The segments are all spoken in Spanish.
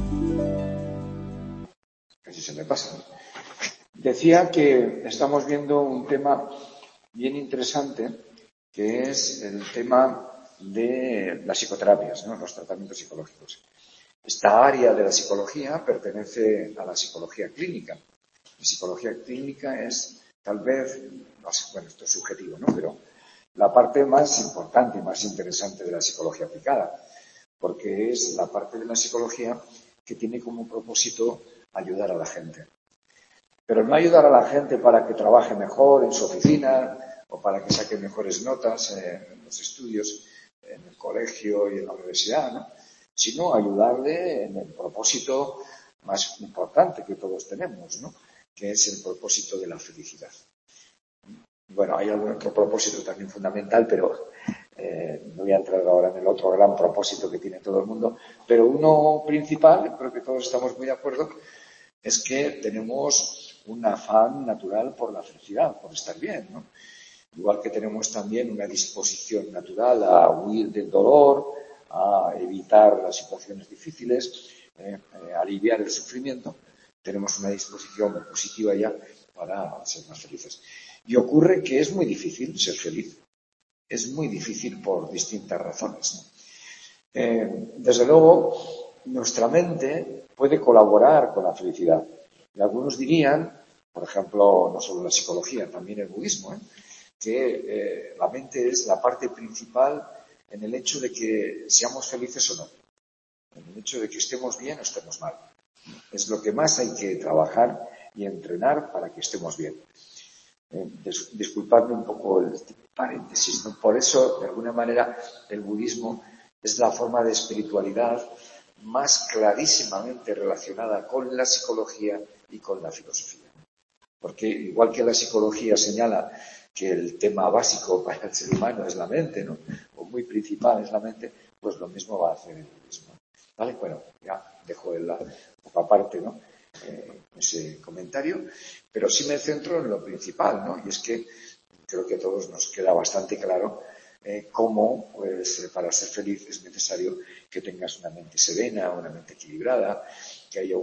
Casi se me pasa. Decía que estamos viendo un tema bien interesante, que es el tema de las psicoterapias, ¿no? Los tratamientos psicológicos. Esta área de la psicología pertenece a la psicología clínica. La psicología clínica es, tal vez, no sé, bueno, esto es subjetivo, ¿no? Pero la parte más importante y más interesante de la psicología aplicada, porque es la parte de la psicología que tiene como propósito ayudar a la gente. Pero no ayudar a la gente para que trabaje mejor en su oficina o para que saque mejores notas en los estudios, en el colegio y en la universidad, ¿no? Sino ayudarle en el propósito más importante que todos tenemos, ¿no? Que es el propósito de la felicidad. Bueno, hay algún otro propósito también fundamental, pero no voy a entrar ahora en el otro gran propósito que tiene todo el mundo. Pero uno principal, creo que todos estamos muy de acuerdo, es que tenemos un afán natural por la felicidad, por estar bien, ¿no? Igual que tenemos también una disposición natural a huir del dolor, a evitar las situaciones difíciles, aliviar el sufrimiento, tenemos una disposición positiva ya para ser más felices. Y ocurre que es muy difícil ser feliz. Es muy difícil por distintas razones, ¿no? Desde luego, nuestra mente puede colaborar con la felicidad. Y algunos dirían, por ejemplo, no solo la psicología, también el budismo, que la mente es la parte principal en el hecho de que seamos felices o no, en el hecho de que estemos bien o estemos mal. Es lo que más hay que trabajar y entrenar para que estemos bien. Disculpadme un poco el paréntesis, ¿no? Por eso, de alguna manera, el budismo es la forma de espiritualidad más clarísimamente relacionada con la psicología y con la filosofía. Porque igual que la psicología señala que el tema básico para el ser humano es la mente, ¿no? O muy principal es la mente, pues lo mismo va a hacer el budismo. ¿Vale? Bueno, ya dejo un poco aparte, ¿no? Ese comentario, pero sí me centro en lo principal, ¿no? Y es que creo que a todos nos queda bastante claro cómo, pues, para ser feliz es necesario que tengas una mente serena, una mente equilibrada, que haya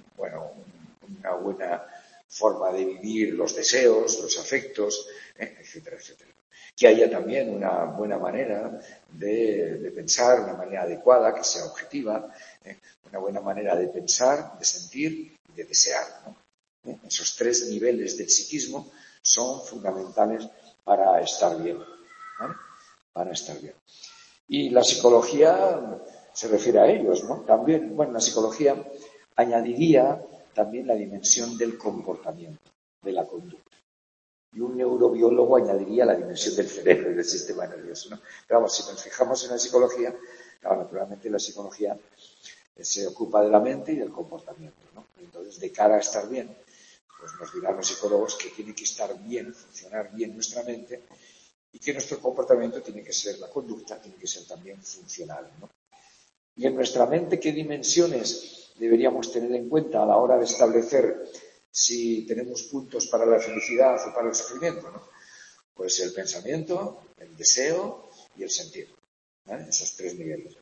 una buena forma de vivir los deseos, los afectos, etcétera, etcétera. Que haya también una buena manera de pensar, una manera adecuada, que sea objetiva, una buena manera de pensar, de sentir y de desear, ¿no? Esos tres niveles del psiquismo son fundamentales para estar bien, ¿vale? Para estar bien. Y la psicología se refiere a ellos, ¿no? También, bueno, la psicología añadiría también la dimensión del comportamiento, de la conducta. Y un neurobiólogo añadiría la dimensión del cerebro y del sistema nervioso, ¿no? Pero vamos, si nos fijamos en la psicología, claro, naturalmente la psicología se ocupa de la mente y del comportamiento, ¿no? Entonces, de cara a estar bien, pues nos dirán los psicólogos que tiene que estar bien, funcionar bien nuestra mente y que nuestro comportamiento tiene que ser, la conducta tiene que ser también funcional, ¿no? Y en nuestra mente, ¿qué dimensiones deberíamos tener en cuenta a la hora de establecer si tenemos puntos para la felicidad o para el sufrimiento, ¿no? Pues el pensamiento, el deseo y el sentir, ¿vale? Esos tres niveles.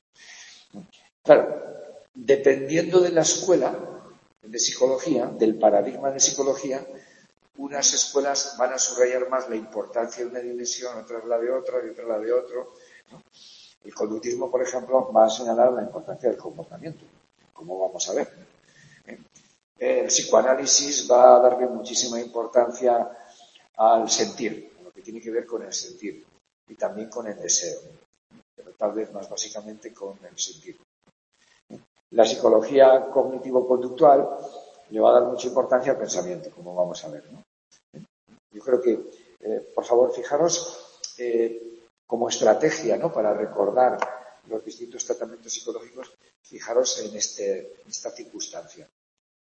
Claro, dependiendo de la escuela de psicología, del paradigma de psicología, unas escuelas van a subrayar más la importancia de una dimensión, otras la de otra y otras la de otro, ¿no? El conductismo, por ejemplo, va a señalar la importancia del comportamiento, como vamos a ver. El psicoanálisis va a darle muchísima importancia al sentir, a lo que tiene que ver con el sentir y también con el deseo, pero tal vez más básicamente con el sentir. La psicología cognitivo-conductual le va a dar mucha importancia al pensamiento, como vamos a ver, ¿no? Yo creo que, por favor, fijaros como estrategia, ¿no? Para recordar los distintos tratamientos psicológicos, fijaros en esta circunstancia.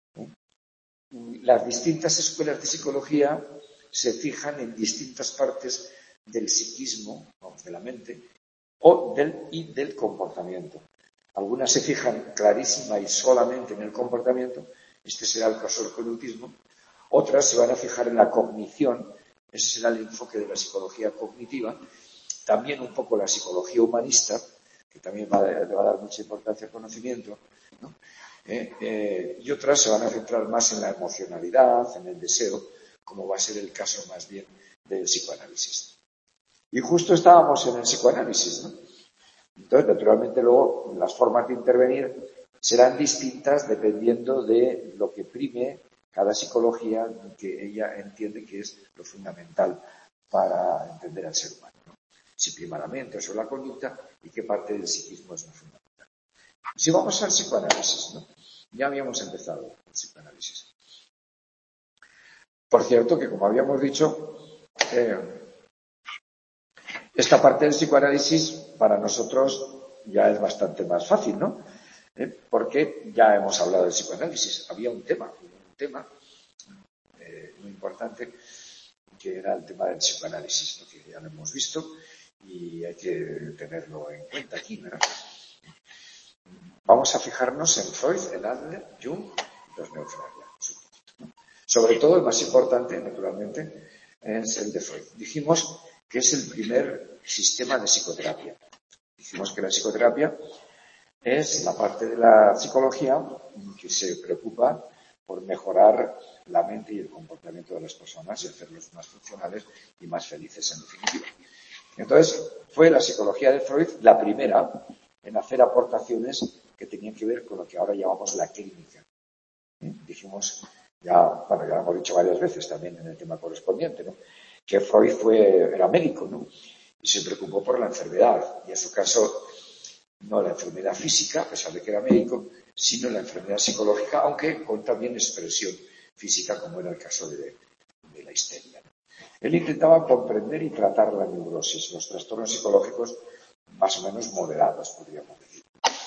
Las distintas escuelas de psicología se fijan en distintas partes del psiquismo, vamos, de la mente, y del comportamiento. Algunas se fijan clarísima y solamente en el comportamiento, este será el caso del conductismo. Otras se van a fijar en la cognición, ese será el enfoque de la psicología cognitiva. También un poco la psicología humanista, que también le va a dar mucha importancia al conocimiento, ¿no? y otras se van a centrar más en la emocionalidad, en el deseo, como va a ser el caso más bien del psicoanálisis. Y justo estábamos en el psicoanálisis, ¿no? Entonces, naturalmente, luego las formas de intervenir serán distintas dependiendo de lo que prime cada psicología que ella entiende que es lo fundamental para entender al ser humano, ¿no? Si prima la mente o sobre la conducta y qué parte del psiquismo es lo fundamental. Si vamos al psicoanálisis, ¿no? Ya habíamos empezado el psicoanálisis. Por cierto, que como habíamos dicho, esta parte del psicoanálisis para nosotros ya es bastante más fácil, ¿no? Porque ya hemos hablado del psicoanálisis. Había un tema muy importante que era el tema del psicoanálisis, ¿no? Que ya lo hemos visto y hay que tenerlo en cuenta aquí, ¿verdad? Vamos a fijarnos en Freud, en Adler, Jung y los neofreudianos. Sobre todo, el más importante, naturalmente, es el de Freud. Dijimos que es el primer sistema de psicoterapia. Dijimos que la psicoterapia es la parte de la psicología que se preocupa por mejorar la mente y el comportamiento de las personas y hacerlos más funcionales y más felices en definitiva. Entonces, fue la psicología de Freud la primera en hacer aportaciones que tenían que ver con lo que ahora llamamos la clínica. Dijimos, ya lo hemos dicho varias veces también en el tema correspondiente, ¿no? Que Freud era médico, ¿no? Y se preocupó por la enfermedad. Y en su caso, no la enfermedad física, a pesar de que era médico, sino la enfermedad psicológica, aunque con también expresión física, como era el caso de la histeria. Él intentaba comprender y tratar la neurosis, los trastornos psicológicos más o menos moderados, podríamos decir.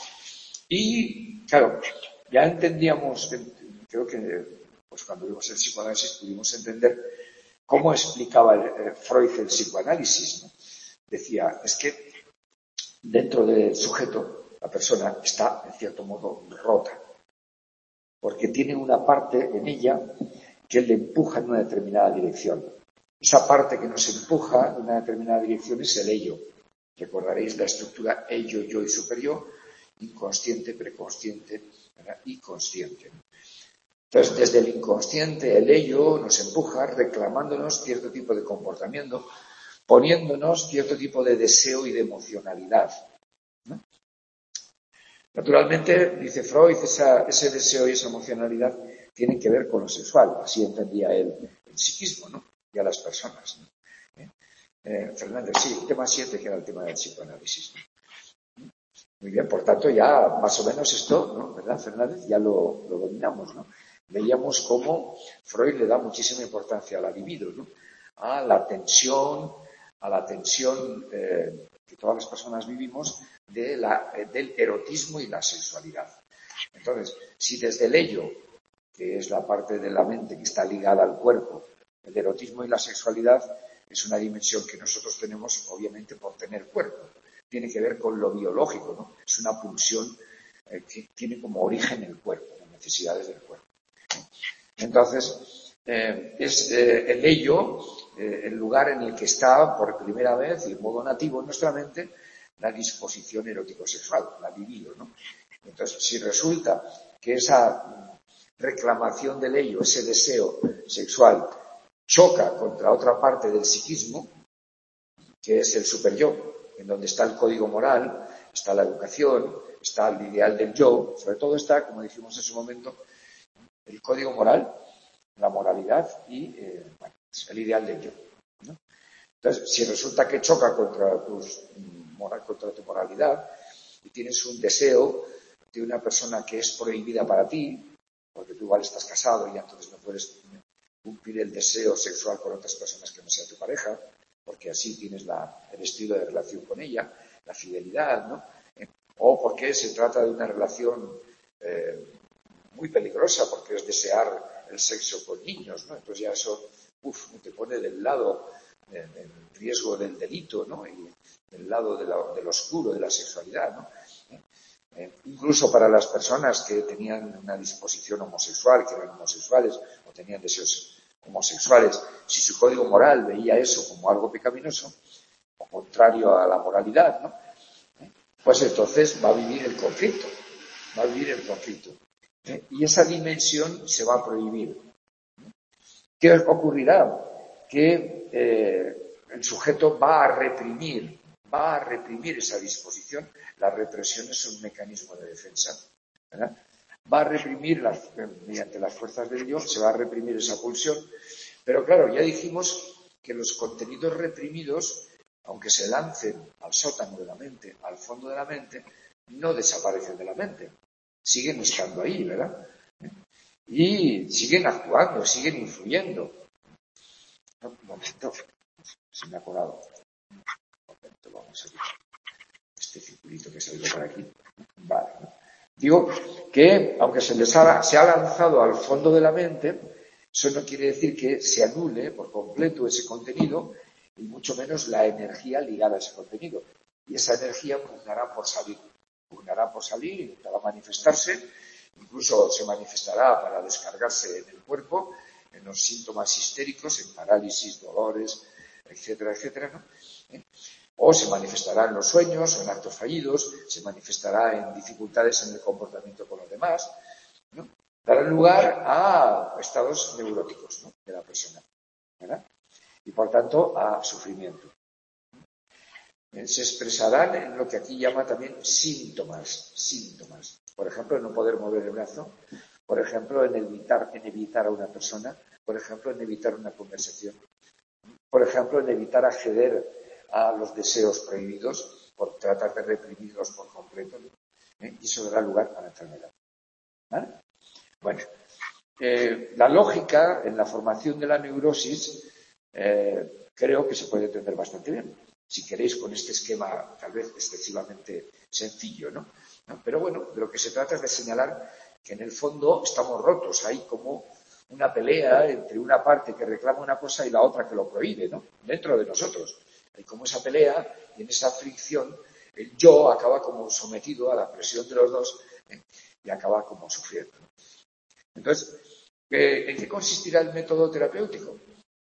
Y, claro, ya entendíamos, creo que pues cuando vimos el psicoanálisis pudimos entender cómo explicaba Freud el psicoanálisis, ¿no? Decía, es que dentro del sujeto, la persona está, en cierto modo, rota, porque tiene una parte en ella que le empuja en una determinada dirección. Esa parte que nos empuja en una determinada dirección es el ello. Recordaréis la estructura ello, yo y superior, inconsciente, preconsciente y consciente. Entonces, desde el inconsciente, el ello nos empuja reclamándonos cierto tipo de comportamiento, poniéndonos cierto tipo de deseo y de emocionalidad, ¿no? Naturalmente, dice Freud, ese deseo y esa emocionalidad tienen que ver con lo sexual. Así entendía él el psiquismo, ¿no? Y a las personas, ¿no? Fernández, sí, el tema 7, que era el tema del psicoanálisis, ¿no? Muy bien, por tanto, ya más o menos esto, ¿no? ¿Verdad, Fernández? Ya lo dominamos, ¿no? Veíamos cómo Freud le da muchísima importancia a la libido, ¿no? A la tensión que todas las personas vivimos del erotismo y la sexualidad. Entonces, si desde el ello, que es la parte de la mente que está ligada al cuerpo, el erotismo y la sexualidad es una dimensión que nosotros tenemos, obviamente, por tener cuerpo. Tiene que ver con lo biológico, ¿no? Es una pulsión que tiene como origen el cuerpo, las necesidades del cuerpo. Entonces, es el ello, el lugar en el que está por primera vez, de modo nativo en nuestra mente, la disposición erótico-sexual, la libido, ¿no? Entonces, si resulta que esa reclamación del ello, ese deseo sexual, choca contra otra parte del psiquismo, que es el superyo, en donde está el código moral, está la educación, está el ideal del yo, sobre todo está, como dijimos en su momento, el código moral, la moralidad y el ideal del yo, ¿no? Entonces, si resulta que choca contra tu moralidad y tienes un deseo de una persona que es prohibida para ti, porque tú igual estás casado y entonces no puedes cumplir el deseo sexual con otras personas que no sea tu pareja, porque así tienes el estilo de relación con ella, la fidelidad, ¿no? O porque se trata de una relación muy peligrosa, porque es desear el sexo con niños, ¿no? Entonces ya eso te pone del lado del riesgo del delito, ¿no? Y del lado del oscuro de la sexualidad, ¿no? Incluso para las personas que tenían una disposición homosexual, que eran homosexuales o tenían deseos homosexuales, si su código moral veía eso como algo pecaminoso o contrario a la moralidad, ¿no? Pues entonces va a vivir el conflicto. Y esa dimensión se va a prohibir. ¿Qué ocurrirá? Que el sujeto va a reprimir esa disposición. La represión es un mecanismo de defensa, ¿verdad? Va a reprimir mediante las fuerzas del yo, se va a reprimir esa pulsión. Pero claro, ya dijimos que los contenidos reprimidos, aunque se lancen al sótano de la mente, al fondo de la mente, no desaparecen de la mente. Siguen estando ahí, ¿verdad? Y siguen actuando, siguen influyendo. Un momento, se me ha colado. Un momento, vamos a ver este circulito que ha salido por aquí. Vale. Digo que, aunque se ha lanzado al fondo de la mente, eso no quiere decir que se anule por completo ese contenido y mucho menos la energía ligada a ese contenido. Y esa energía pugnará por salir, intentará manifestarse, incluso se manifestará para descargarse en el cuerpo, en los síntomas histéricos, en parálisis, dolores, etcétera, etcétera, ¿no? O se manifestará en los sueños o en actos fallidos, se manifestará en dificultades en el comportamiento con los demás, ¿no? Dará lugar a estados neuróticos, ¿no?, de la persona, ¿verdad? Y por tanto a sufrimiento. Se expresarán en lo que aquí llama también síntomas. Por ejemplo, en no poder mover el brazo, por ejemplo, en evitar a una persona, por ejemplo, en evitar una conversación, por ejemplo, en evitar acceder a los deseos prohibidos, por tratar de reprimirlos por completo, ¿no? Y eso dará lugar a la enfermedad. ¿Vale? Bueno, la lógica en la formación de la neurosis creo que se puede entender bastante bien. Si queréis, con este esquema tal vez excesivamente sencillo, ¿no? Pero bueno, de lo que se trata es de señalar que en el fondo estamos rotos. Hay como una pelea entre una parte que reclama una cosa y la otra que lo prohíbe, ¿no? Dentro de nosotros. Hay como esa pelea y en esa fricción el yo acaba como sometido a la presión de los dos y acaba como sufriendo. Entonces, ¿en qué consistirá el método terapéutico?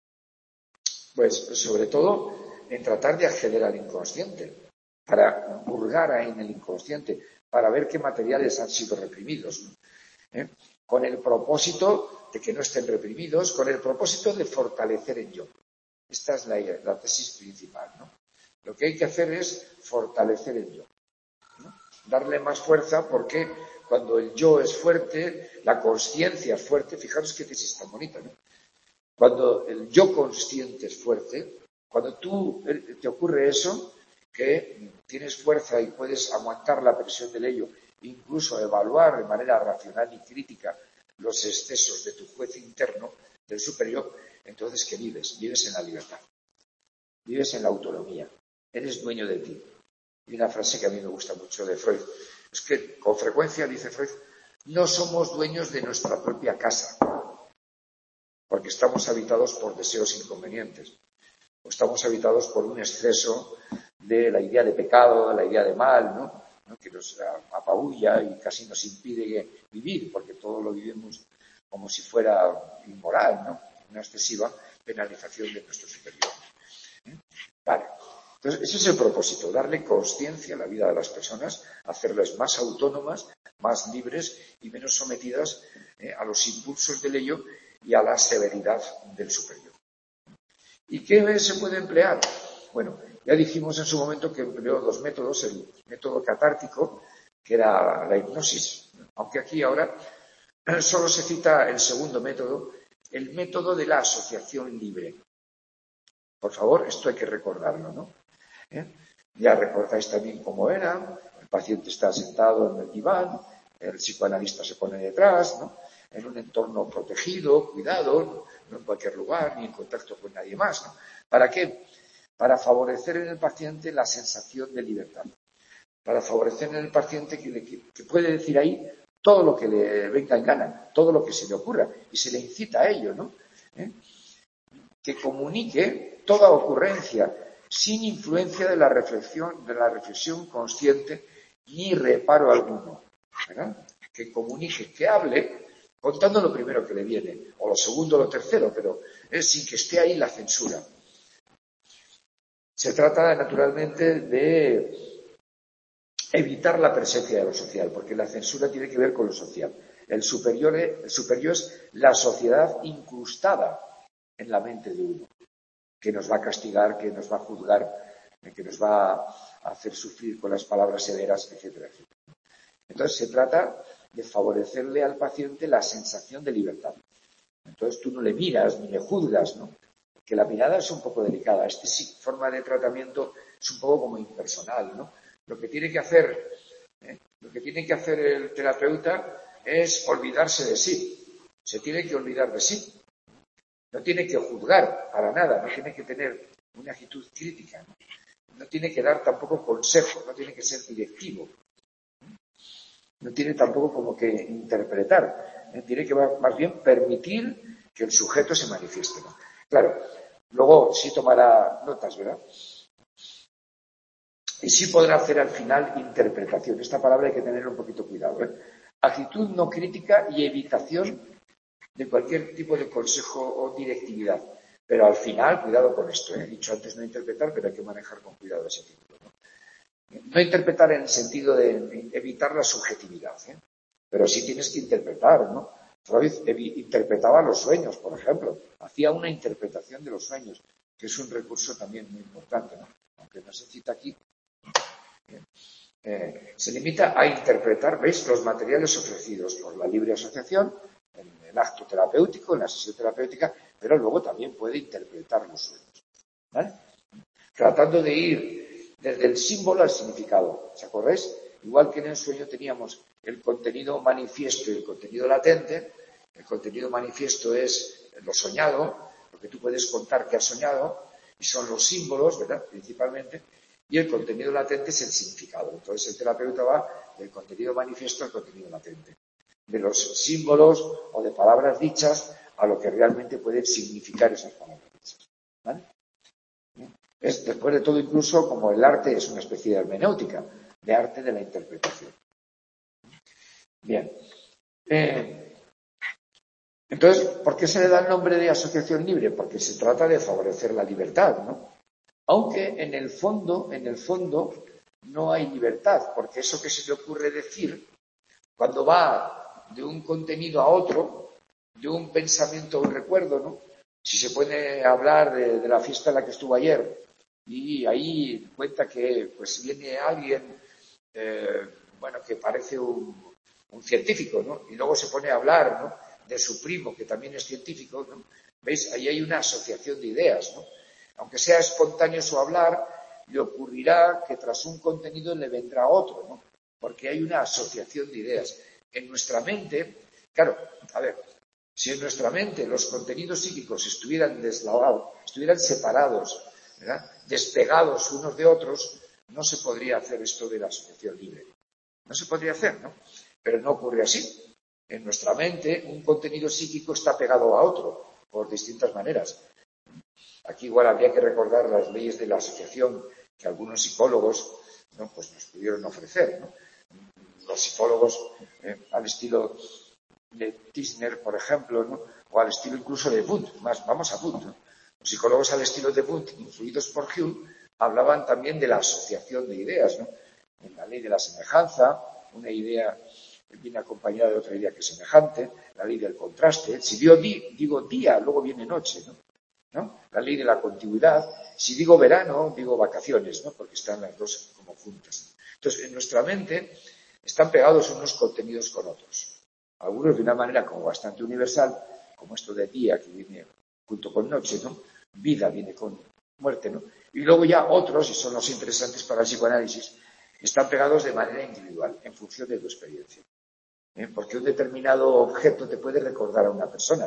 Pues sobre todo en tratar de acceder al inconsciente, para hurgar ahí en el inconsciente, para ver qué materiales han sido reprimidos, ¿no? Con el propósito de que no estén reprimidos, con el propósito de fortalecer el yo. Esta es la tesis principal, ¿no? Lo que hay que hacer es fortalecer el yo, ¿no? Darle más fuerza, porque cuando el yo es fuerte, la consciencia es fuerte. Fijaros qué tesis tan bonita, ¿no? Cuando el yo consciente es fuerte, cuando te ocurre eso, que tienes fuerza y puedes aguantar la presión del ello, incluso evaluar de manera racional y crítica los excesos de tu juez interno, del superior, entonces ¿qué vives? Vives en la libertad, vives en la autonomía, eres dueño de ti. Y una frase que a mí me gusta mucho de Freud, es que con frecuencia, dice Freud, no somos dueños de nuestra propia casa, porque estamos habitados por deseos inconvenientes, o estamos habitados por un exceso de la idea de pecado, de la idea de mal, ¿no? Que nos apabulla y casi nos impide vivir, porque todo lo vivimos como si fuera inmoral, ¿no? Una excesiva penalización de nuestro superior. Vale. Entonces, ese es el propósito, darle consciencia a la vida de las personas, hacerlas más autónomas, más libres y menos sometidas a los impulsos del ello y a la severidad del superior. ¿Y qué se puede emplear? Bueno, ya dijimos en su momento que empleó dos métodos, el método catártico, que era la hipnosis, aunque aquí ahora solo se cita el segundo método, el método de la asociación libre. Por favor, esto hay que recordarlo, ¿no? Ya recordáis también cómo era, el paciente está sentado en el diván, el psicoanalista se pone detrás, ¿no? En un entorno protegido, cuidado, no en cualquier lugar, ni en contacto con nadie más, ¿no? ¿Para qué? Para favorecer en el paciente la sensación de libertad, para favorecer en el paciente que puede decir ahí todo lo que le venga en gana, todo lo que se le ocurra, y se le incita a ello, ¿no? Que comunique toda ocurrencia sin influencia de la reflexión consciente ni reparo alguno, ¿verdad? Que comunique, que hable contando lo primero que le viene, o lo segundo o lo tercero, pero sin que esté ahí la censura. Se trata, naturalmente, de evitar la presencia de lo social, porque la censura tiene que ver con lo social. El superior es la sociedad incrustada en la mente de uno, que nos va a castigar, que nos va a juzgar, que nos va a hacer sufrir con las palabras severas, etcétera, etcétera. Entonces se trata de favorecerle al paciente la sensación de libertad. Entonces tú no le miras ni le juzgas, ¿no? Que la mirada es un poco delicada. Esta forma de tratamiento es un poco como impersonal, ¿no? Lo que tiene que hacer el terapeuta es olvidarse de sí. Se tiene que olvidar de sí. No tiene que juzgar para nada, no tiene que tener una actitud crítica, ¿no? No tiene que dar tampoco consejo, no tiene que ser directivo. No tiene tampoco como que interpretar. Tiene que más bien permitir que el sujeto se manifieste, ¿no? Claro, luego sí tomará notas, ¿verdad? Y sí podrá hacer al final interpretación. Esta palabra hay que tener un poquito cuidado, ¿eh? Actitud no crítica y evitación de cualquier tipo de consejo o directividad. Pero al final, cuidado con esto, ¿eh? He dicho antes no interpretar, pero hay que manejar con cuidado ese título, ¿no? No interpretar en el sentido de evitar la subjetividad, ¿eh? Pero sí tienes que interpretar, ¿no? Freud interpretaba los sueños, por ejemplo. Hacía una interpretación de los sueños, que es un recurso también muy importante, ¿no? Aunque no se cita aquí. Se limita a interpretar, ¿veis?, los materiales ofrecidos por la libre asociación en el acto terapéutico, en la sesión terapéutica, pero luego también puede interpretar los sueños, ¿vale? Tratando de ir desde el símbolo al significado. ¿Os acordáis? Igual que en el sueño teníamos el contenido manifiesto y el contenido latente. El contenido manifiesto es lo soñado, lo que tú puedes contar que has soñado, y son los símbolos, ¿verdad?, principalmente. Y el contenido latente es el significado. Entonces el terapeuta va del contenido manifiesto al contenido latente. De los símbolos o de palabras dichas a lo que realmente pueden significar esas palabras dichas, ¿vale? Es, después de todo, incluso como el arte es una especie de hermenéutica, de arte de la interpretación. Bien. Entonces, ¿por qué se le da el nombre de asociación libre? Porque se trata de favorecer la libertad, ¿no? Aunque en el fondo, no hay libertad, porque eso que se le ocurre decir, cuando va de un contenido a otro, de un pensamiento a un recuerdo, ¿no? Si se puede hablar de la fiesta en la que estuvo ayer, y ahí cuenta que pues viene alguien, que parece un científico, ¿no? Y luego se pone a hablar, ¿no?, de su primo, que también es científico, ¿no? ¿Veis? Ahí hay una asociación de ideas, ¿no? Aunque sea espontáneo su hablar, le ocurrirá que tras un contenido le vendrá otro, ¿no? Porque hay una asociación de ideas. En nuestra mente, claro, a ver, si en nuestra mente los contenidos psíquicos estuvieran deslavados, estuvieran separados, ¿verdad?, despegados unos de otros, no se podría hacer esto de la asociación libre. No se podría hacer, ¿no? Pero no ocurre así. En nuestra mente, un contenido psíquico está pegado a otro, por distintas maneras. Aquí igual habría que recordar las leyes de la asociación que algunos psicólogos, ¿no?, pues nos pudieron ofrecer, ¿no? Los psicólogos al estilo de Tishner, por ejemplo, ¿no?, o al estilo incluso de Wundt, vamos a Wundt, ¿no? Los psicólogos al estilo de Wundt, influidos por Hume, hablaban también de la asociación de ideas, ¿no? En la ley de la semejanza, una idea viene acompañada de otra idea que es semejante, la ley del contraste. Si digo día, luego viene noche, ¿no? La ley de la continuidad. Si digo verano, digo vacaciones, ¿no? Porque están las dos como juntas. Entonces, en nuestra mente están pegados unos contenidos con otros. Algunos de una manera como bastante universal, como esto de día que viene junto con noche, ¿no? Vida viene con muerte, ¿no? Y luego ya otros, y son los interesantes para el psicoanálisis, están pegados de manera individual, en función de tu experiencia. Porque un determinado objeto te puede recordar a una persona.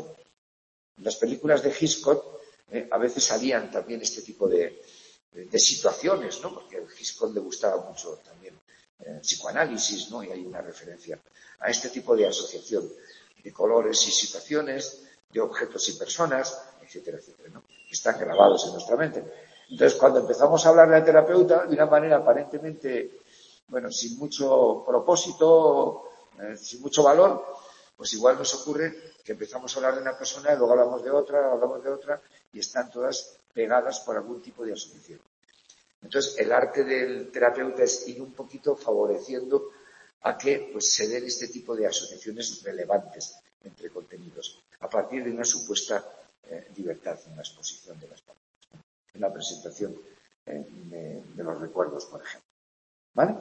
En las películas de Hitchcock a veces salían también este tipo de situaciones, ¿no? Porque a Hitchcock le gustaba mucho también el psicoanálisis, ¿no? Y hay una referencia a este tipo de asociación de colores y situaciones, de objetos y personas, etcétera, etcétera, ¿no? Que están grabados en nuestra mente. Entonces, cuando empezamos a hablarle al terapeuta de una manera aparentemente, sin mucho propósito, sin mucho valor, pues igual nos ocurre que empezamos a hablar de una persona y luego hablamos de otra, y están todas pegadas por algún tipo de asociación. Entonces, el arte del terapeuta es ir un poquito favoreciendo a que pues, se den este tipo de asociaciones relevantes entre contenidos, a partir de una supuesta libertad en la exposición de las palabras, ¿no? En la presentación de los recuerdos, por ejemplo. ¿Vale?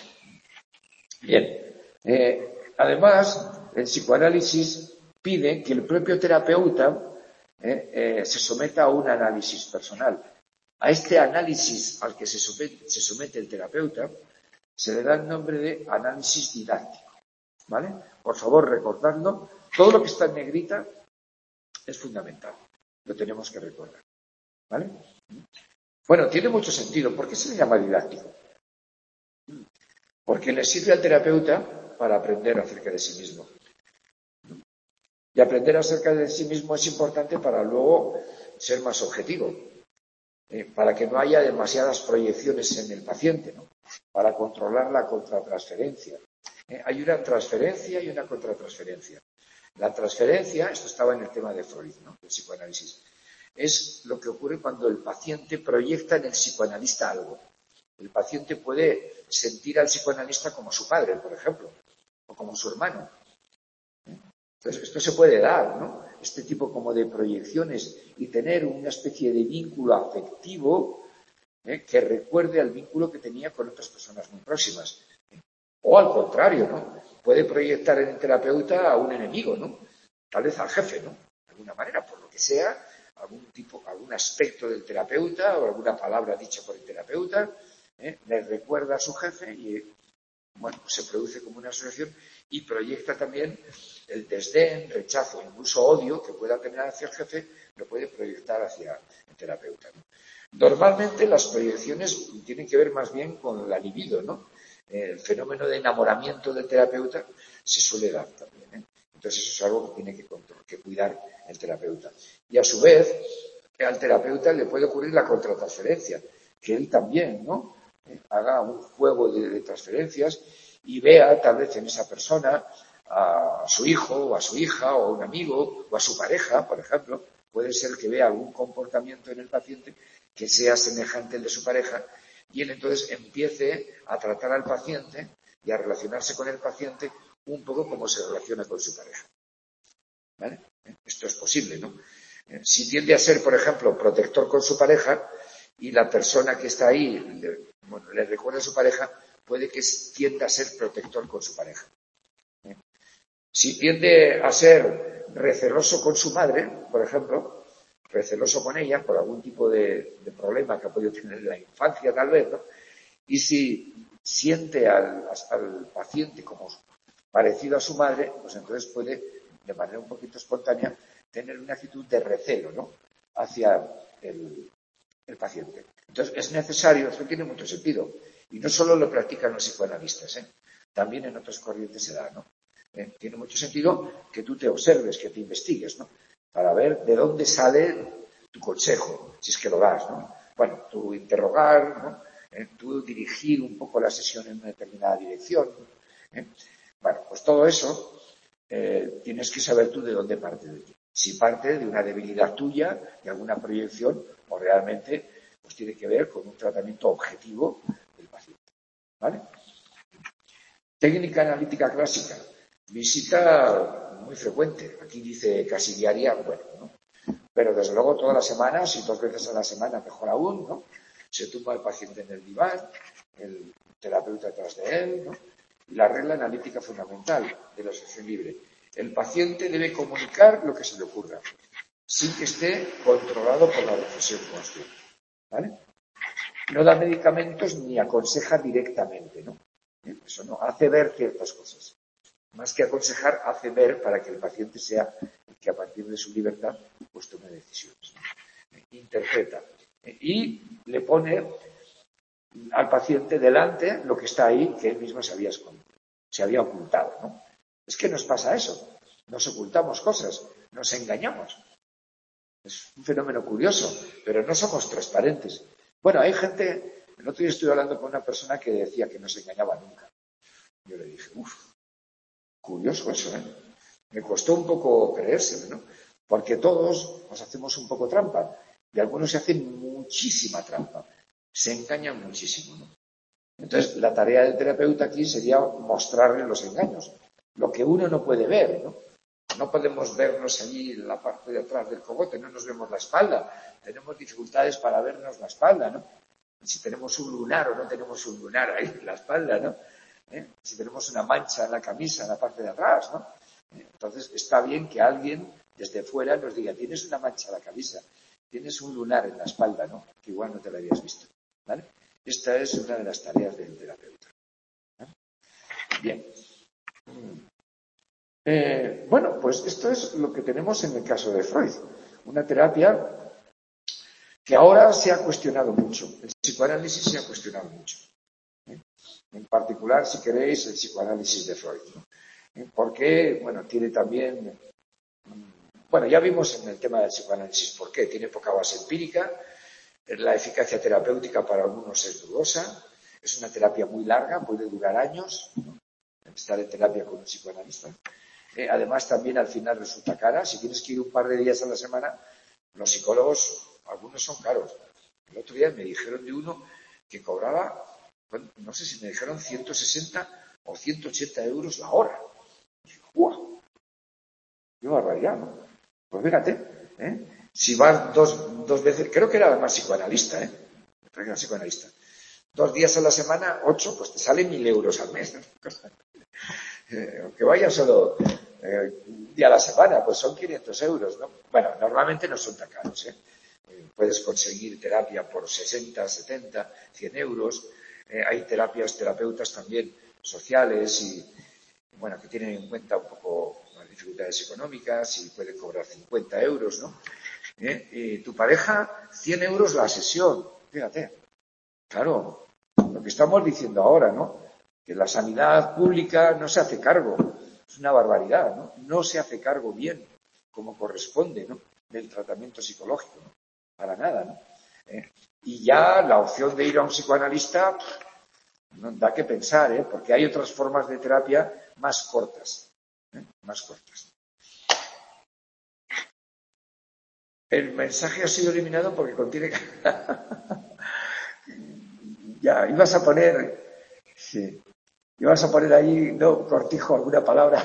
Bien. Además, el psicoanálisis pide que el propio terapeuta se someta a un análisis personal. A este análisis al que se somete el terapeuta se le da el nombre de análisis didáctico. ¿Vale? Por favor, recordadlo. Todo lo que está en negrita es fundamental. Lo tenemos que recordar. ¿Vale? Bueno, tiene mucho sentido. ¿Por qué se le llama didáctico? Porque le sirve al terapeuta para aprender acerca de sí mismo. Y aprender acerca de sí mismo es importante para luego ser más objetivo, para que no haya demasiadas proyecciones en el paciente, ¿no? Para controlar la contratransferencia. Hay una transferencia y una contratransferencia. La transferencia, esto estaba en el tema de Freud, ¿no? El psicoanálisis, es lo que ocurre cuando el paciente proyecta en el psicoanalista algo. El paciente puede sentir al psicoanalista como su padre, por ejemplo, o como su hermano. Entonces, esto se puede dar, ¿no? Este tipo como de proyecciones y tener una especie de vínculo afectivo que recuerde al vínculo que tenía con otras personas muy próximas. O al contrario, ¿no? Puede proyectar en el terapeuta a un enemigo, ¿no? Tal vez al jefe, ¿no? De alguna manera, por lo que sea, algún aspecto del terapeuta o alguna palabra dicha por el terapeuta, le recuerda a su jefe y, bueno, pues se produce como una asociación y proyecta también el desdén, rechazo, incluso odio que pueda tener hacia el jefe, lo puede proyectar hacia el terapeuta, ¿no? Normalmente las proyecciones tienen que ver más bien con la libido, ¿no? El fenómeno de enamoramiento del terapeuta se suele dar también, ¿eh? Entonces eso es algo que tiene que cuidar el terapeuta. Y a su vez, al terapeuta le puede ocurrir la contratransferencia, que él también, ¿no? Haga un juego de transferencias y vea tal vez en esa persona a su hijo o a su hija o a un amigo o a su pareja, por ejemplo. Puede ser que vea algún comportamiento en el paciente que sea semejante al de su pareja y él entonces empiece a tratar al paciente y a relacionarse con el paciente un poco como se relaciona con su pareja. ¿Vale? Esto es posible, ¿no? Si tiende a ser, por ejemplo, protector con su pareja y la persona que está ahí le recuerda a su pareja, puede que tienda a ser protector con su pareja. Si tiende a ser receloso con su madre, por ejemplo, receloso con ella por algún tipo de problema que ha podido tener en la infancia tal vez, ¿no? Y si siente al paciente como parecido a su madre, pues entonces puede, de manera un poquito espontánea, tener una actitud de recelo, ¿no? Hacia el paciente. Entonces es necesario, esto tiene mucho sentido, y no solo lo practican los psicoanalistas, también en otras corrientes se da, ¿no? Tiene mucho sentido que tú te observes, que te investigues, ¿no? Para ver de dónde sale tu consejo, si es que lo das, ¿no? Bueno, tú interrogar, ¿no? Tú dirigir un poco la sesión en una determinada dirección. Bueno, pues todo eso tienes que saber tú de dónde parte de ti. Si parte de una debilidad tuya, de alguna proyección, o realmente pues tiene que ver con un tratamiento objetivo del paciente. ¿Vale? Técnica analítica clásica. Visita muy frecuente. Aquí dice casi diaria, bueno, ¿no? Pero desde luego todas las semanas y 2 veces a la semana, mejor aún, ¿no? Se tumba el paciente en el diván, el terapeuta detrás de él, ¿no? Y la regla analítica fundamental de la asociación libre. El paciente debe comunicar lo que se le ocurra, sin que esté controlado por la reflexión consciente. ¿Vale? No da medicamentos ni aconseja directamente, ¿no? Eso no, hace ver ciertas cosas. Más que aconsejar, hace ver para que el paciente sea el que a partir de su libertad pues tome decisiones, ¿no? Interpreta y le pone al paciente delante lo que está ahí que él mismo se había ocultado, ¿no? Es que nos pasa eso, nos ocultamos cosas, nos engañamos. Es un fenómeno curioso, pero no somos transparentes. Bueno, hay gente, el otro día estuve hablando con una persona que decía que no se engañaba nunca. Yo le dije, curioso eso, ¿eh? Me costó un poco creérselo, ¿no? Porque todos nos hacemos un poco trampa y algunos se hacen muchísima trampa. Se engañan muchísimo, ¿no? Entonces, la tarea del terapeuta aquí sería mostrarle los engaños, lo que uno no puede ver, ¿no? No podemos vernos allí en la parte de atrás del cogote, no nos vemos la espalda, tenemos dificultades para vernos la espalda, ¿no? Si tenemos un lunar o no tenemos un lunar ahí en la espalda, ¿no? Si tenemos una mancha en la camisa, en la parte de atrás, ¿no? Entonces, está bien que alguien desde fuera nos diga, tienes una mancha en la camisa, tienes un lunar en la espalda, ¿no? Que igual no te lo habías visto, ¿vale? Esta es una de las tareas del terapeuta. Bien. Bueno, pues esto es lo que tenemos en el caso de Freud. Una terapia que ahora se ha cuestionado mucho. El psicoanálisis se ha cuestionado mucho. En particular, si queréis, el psicoanálisis de Freud, ¿no? Porque, bueno, tiene también... Bueno, ya vimos en el tema del psicoanálisis por qué. Tiene poca base empírica, la eficacia terapéutica para algunos es dudosa, es una terapia muy larga, puede durar años, ¿no? Estar en terapia con un psicoanalista. Además, también al final resulta cara. Si tienes que ir un par de días a la semana, los psicólogos, algunos son caros. El otro día me dijeron de uno que cobraba, no sé si me dijeron 160 o 180 euros la hora. Y dije, ¡guau! ¡Qué barbaridad!, ¿no? Pues fíjate, si vas dos veces, creo que era además psicoanalista, creo que era psicoanalista. 2 días a la semana, 8, pues te salen 1.000 euros al mes, ¿no? Aunque vayas solo un día a la semana, pues son 500 euros, ¿no? Bueno, normalmente no son tan caros, puedes conseguir terapia por 60, 70, 100 euros. Hay terapeutas también sociales y, bueno, que tienen en cuenta un poco las dificultades económicas y pueden cobrar 50 euros, ¿no? Y tu pareja, 100 euros la sesión, fíjate. Claro, lo que estamos diciendo ahora, ¿no? Que la sanidad pública no se hace cargo. Es una barbaridad, ¿no? No se hace cargo bien, como corresponde, ¿no? Del tratamiento psicológico, ¿no? Para nada, ¿no? Y ya la opción de ir a un psicoanalista da que pensar, porque hay otras formas de terapia más cortas, más cortas. El mensaje ha sido eliminado porque contiene... Ya, ibas a poner... Sí. Ibas a poner ahí, no, Cortijo, alguna palabra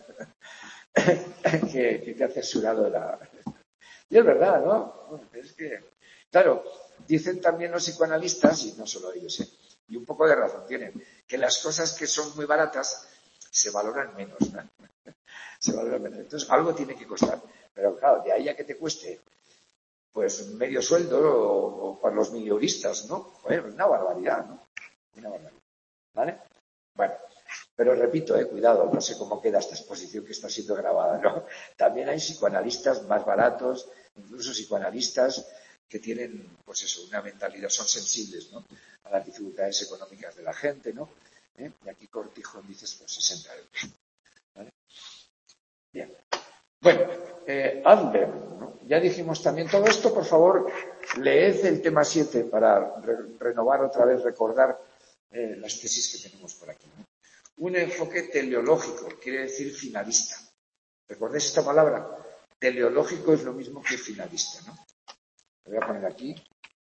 que te ha censurado la... Y es verdad, ¿no? Es que, claro, dicen también los psicoanalistas, y no solo ellos, y un poco de razón tienen, que las cosas que son muy baratas se valoran menos, ¿no? Se valoran menos. Entonces, algo tiene que costar. Pero claro, de ahí a que te cueste, pues medio sueldo o para los mileuristas, ¿no? Joder, una barbaridad, ¿no? Una barbaridad. ¿Vale? Bueno, pero repito, cuidado, no sé cómo queda esta exposición que está siendo grabada, ¿no? También hay psicoanalistas más baratos, incluso psicoanalistas que tienen, pues eso, una mentalidad, son sensibles, ¿no? A las dificultades económicas de la gente, ¿no? Y aquí Cortijo dices, pues 60 euros. ¿Vale? Bien. Bueno, Adler, ¿no? Ya dijimos también todo esto, por favor, leed el tema 7 para renovar otra vez, recordar las tesis que tenemos por aquí, ¿no? Un enfoque teleológico, quiere decir finalista. ¿Recordáis esta palabra? Teleológico es lo mismo que finalista, ¿no? Lo voy a poner aquí.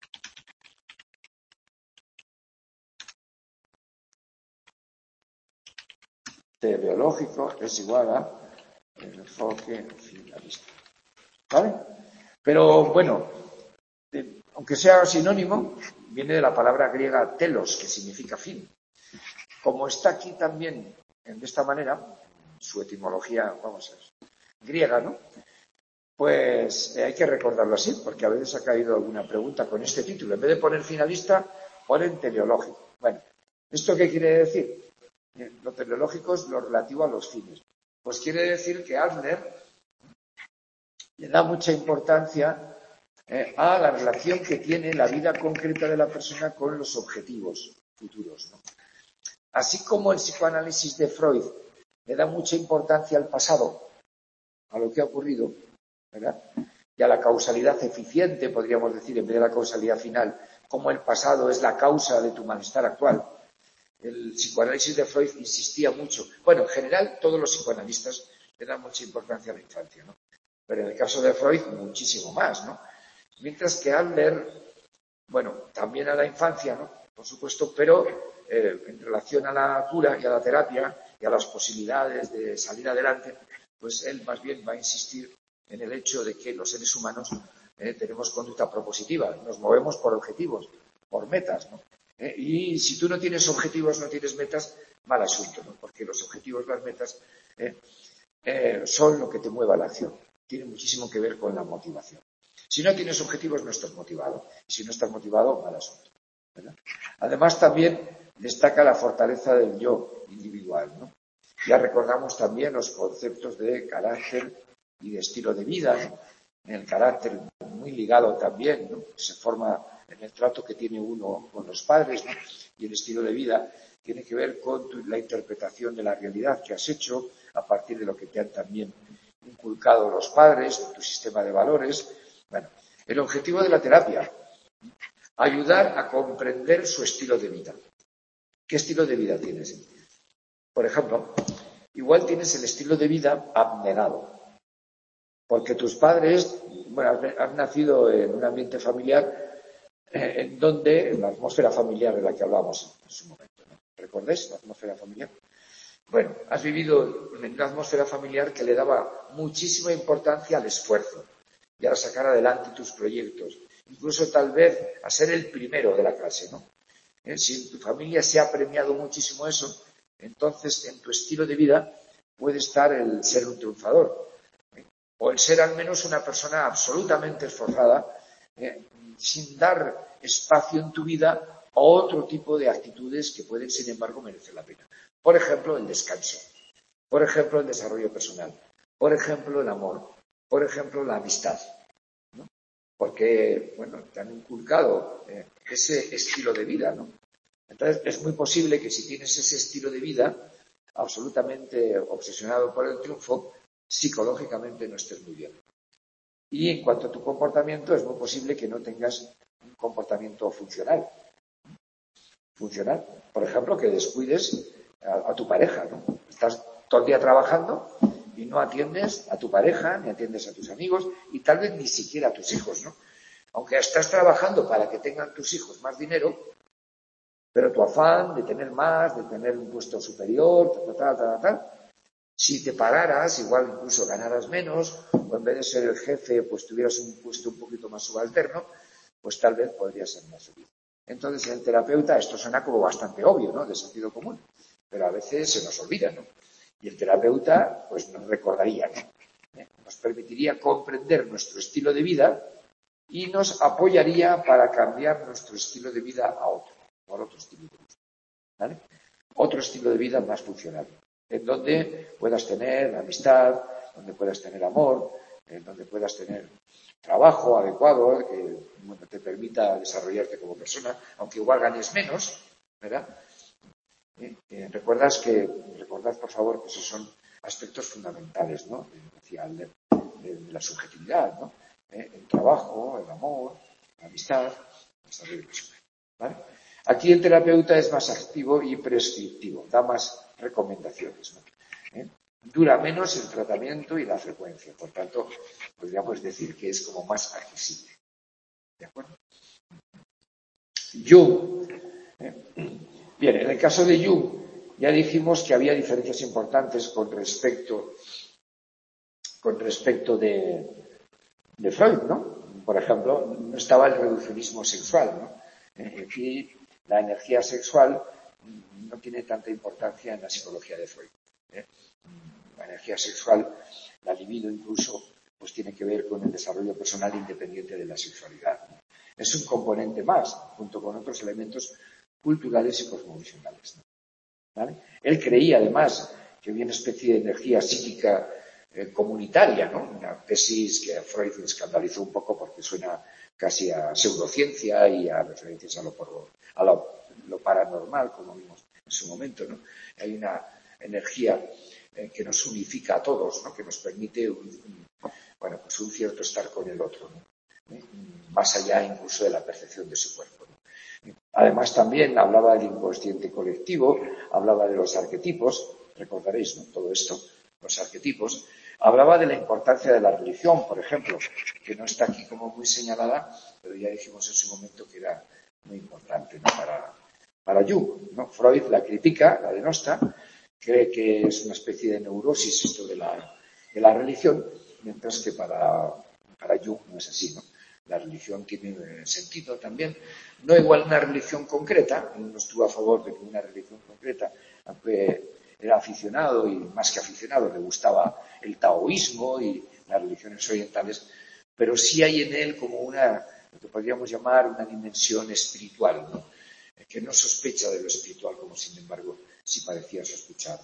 Teleológico es igual a enfoque finalista. ¿Vale? Pero bueno, aunque sea sinónimo, viene de la palabra griega telos, que significa fin. Como está aquí también, de esta manera, su etimología, vamos a ver, griega, ¿no? Pues hay que recordarlo así, porque a veces ha caído alguna pregunta con este título. En vez de poner finalista, ponen teleológico. Bueno, ¿esto qué quiere decir? Lo teleológico es lo relativo a los fines. Pues quiere decir que Adler le da mucha importancia a la relación que tiene la vida concreta de la persona con los objetivos futuros, ¿no? Así como el psicoanálisis de Freud le da mucha importancia al pasado, a lo que ha ocurrido, ¿verdad? Y a la causalidad eficiente, podríamos decir, en vez de la causalidad final, como el pasado es la causa de tu malestar actual. El psicoanálisis de Freud insistía mucho. Bueno, en general, todos los psicoanalistas le dan mucha importancia a la infancia, ¿no? Pero en el caso de Freud, muchísimo más, ¿no? Mientras que Adler, bueno, también a la infancia, ¿no? por supuesto, pero en relación a la cura y a la terapia y a las posibilidades de salir adelante, pues él más bien va a insistir en el hecho de que los seres humanos tenemos conducta propositiva, nos movemos por objetivos, por metas, ¿no? Y si tú no tienes objetivos, no tienes metas, mal asunto, ¿no? Porque los objetivos, las metas, son lo que te mueve a la acción. Tiene muchísimo que ver con la motivación. Si no tienes objetivos, no estás motivado. Y si no estás motivado, mal asunto, ¿verdad? Además, también destaca la fortaleza del yo individual, ¿no? Ya recordamos también los conceptos de carácter y de estilo de vida, ¿no? El carácter muy ligado también, ¿no? Se forma en el trato que tiene uno con los padres, ¿no? Y el estilo de vida tiene que ver con la interpretación de la realidad que has hecho a partir de lo que te han también inculcado los padres, tu sistema de valores. Bueno, el objetivo de la terapia, ayudar a comprender su estilo de vida. ¿Qué estilo de vida tienes? Por ejemplo, igual tienes el estilo de vida abnegado, porque tus padres, bueno, has nacido en un ambiente familiar en donde, en la atmósfera familiar de la que hablamos en su momento, ¿no? ¿Recordáis la atmósfera familiar? Bueno, has vivido en una atmósfera familiar que le daba muchísima importancia al esfuerzo y a sacar adelante tus proyectos, incluso tal vez a ser el primero de la clase, ¿no? Si en tu familia se ha premiado muchísimo eso, entonces en tu estilo de vida puede estar el ser un triunfador, o el ser al menos una persona absolutamente esforzada, sin dar espacio en tu vida a otro tipo de actitudes que pueden, sin embargo, merecer la pena. Por ejemplo, el descanso, por ejemplo, el desarrollo personal, por ejemplo, el amor, por ejemplo, la amistad, ¿no? Porque, bueno, te han inculcado ese estilo de vida, ¿no? Entonces, es muy posible que si tienes ese estilo de vida absolutamente obsesionado por el triunfo, psicológicamente no estés muy bien. Y en cuanto a tu comportamiento, es muy posible que no tengas un comportamiento funcional. Funcional. Por ejemplo, que descuides a tu pareja, ¿no? Estás todo el día trabajando y no atiendes a tu pareja, ni atiendes a tus amigos y tal vez ni siquiera a tus hijos, ¿no? Aunque estás trabajando para que tengan tus hijos más dinero, pero tu afán de tener más, de tener un puesto superior, tal, si te pararas, igual incluso ganaras menos, o en vez de ser el jefe, pues tuvieras un puesto un poquito más subalterno, pues tal vez podría ser más subido. Entonces, el terapeuta, esto suena como bastante obvio, ¿no? De sentido común, pero a veces se nos olvida, ¿no? Y el terapeuta, pues nos recordaría, ¿no? Nos permitiría comprender nuestro estilo de vida y nos apoyaría para cambiar nuestro estilo de vida a otro, por otro estilo de vida, ¿vale? Otro estilo de vida más funcional, en donde puedas tener amistad, donde puedas tener amor, en donde puedas tener trabajo adecuado que bueno, te permita desarrollarte como persona, aunque igual ganes menos, ¿verdad? Recordad por favor que esos son aspectos fundamentales, ¿no? De la subjetividad, ¿no? El trabajo, el amor, la amistad, el desarrollo personal, ¿vale? Aquí el terapeuta es más activo y prescriptivo, da más recomendaciones, ¿no? Dura menos el tratamiento y la frecuencia, por tanto, podríamos decir que es como más accesible. ¿De acuerdo? Jung. Bien, en el caso de Jung, ya dijimos que había diferencias importantes con respecto de Freud, ¿no? Por ejemplo, no estaba el reduccionismo sexual, ¿no? Aquí la energía sexual no tiene tanta importancia en la psicología de Freud. La energía sexual, la libido incluso, pues tiene que ver con el desarrollo personal independiente de la sexualidad, ¿no? Es un componente más, junto con otros elementos culturales y cosmovisionales, ¿no? ¿Vale? Él creía, además, que había una especie de energía psíquica comunitaria, ¿no? Una tesis que a Freud le escandalizó un poco porque suena casi a pseudociencia y a referencias a lo paranormal, como vimos en su momento, ¿no? Hay una energía que nos unifica a todos, ¿no? Que nos permite pues un cierto estar con el otro, ¿no? Más allá incluso de la percepción de su cuerpo, ¿no? Además también hablaba del inconsciente colectivo, hablaba de los arquetipos, recordaréis, ¿no? Todo esto, los arquetipos. Hablaba de la importancia de la religión, por ejemplo, que no está aquí como muy señalada, pero ya dijimos en su momento que era muy importante, ¿no? para Jung, ¿no? Freud la critica, la denosta, cree que es una especie de neurosis esto de la religión, mientras que para Jung no es así, ¿no? La religión tiene sentido también, no igual una religión concreta, él no estuvo a favor de una religión concreta, aunque era aficionado y más que aficionado le gustaba el taoísmo y las religiones orientales, pero sí hay en él como lo que podríamos llamar una dimensión espiritual, ¿no? Que no sospecha de lo espiritual, como sin embargo sí parecía sospechar.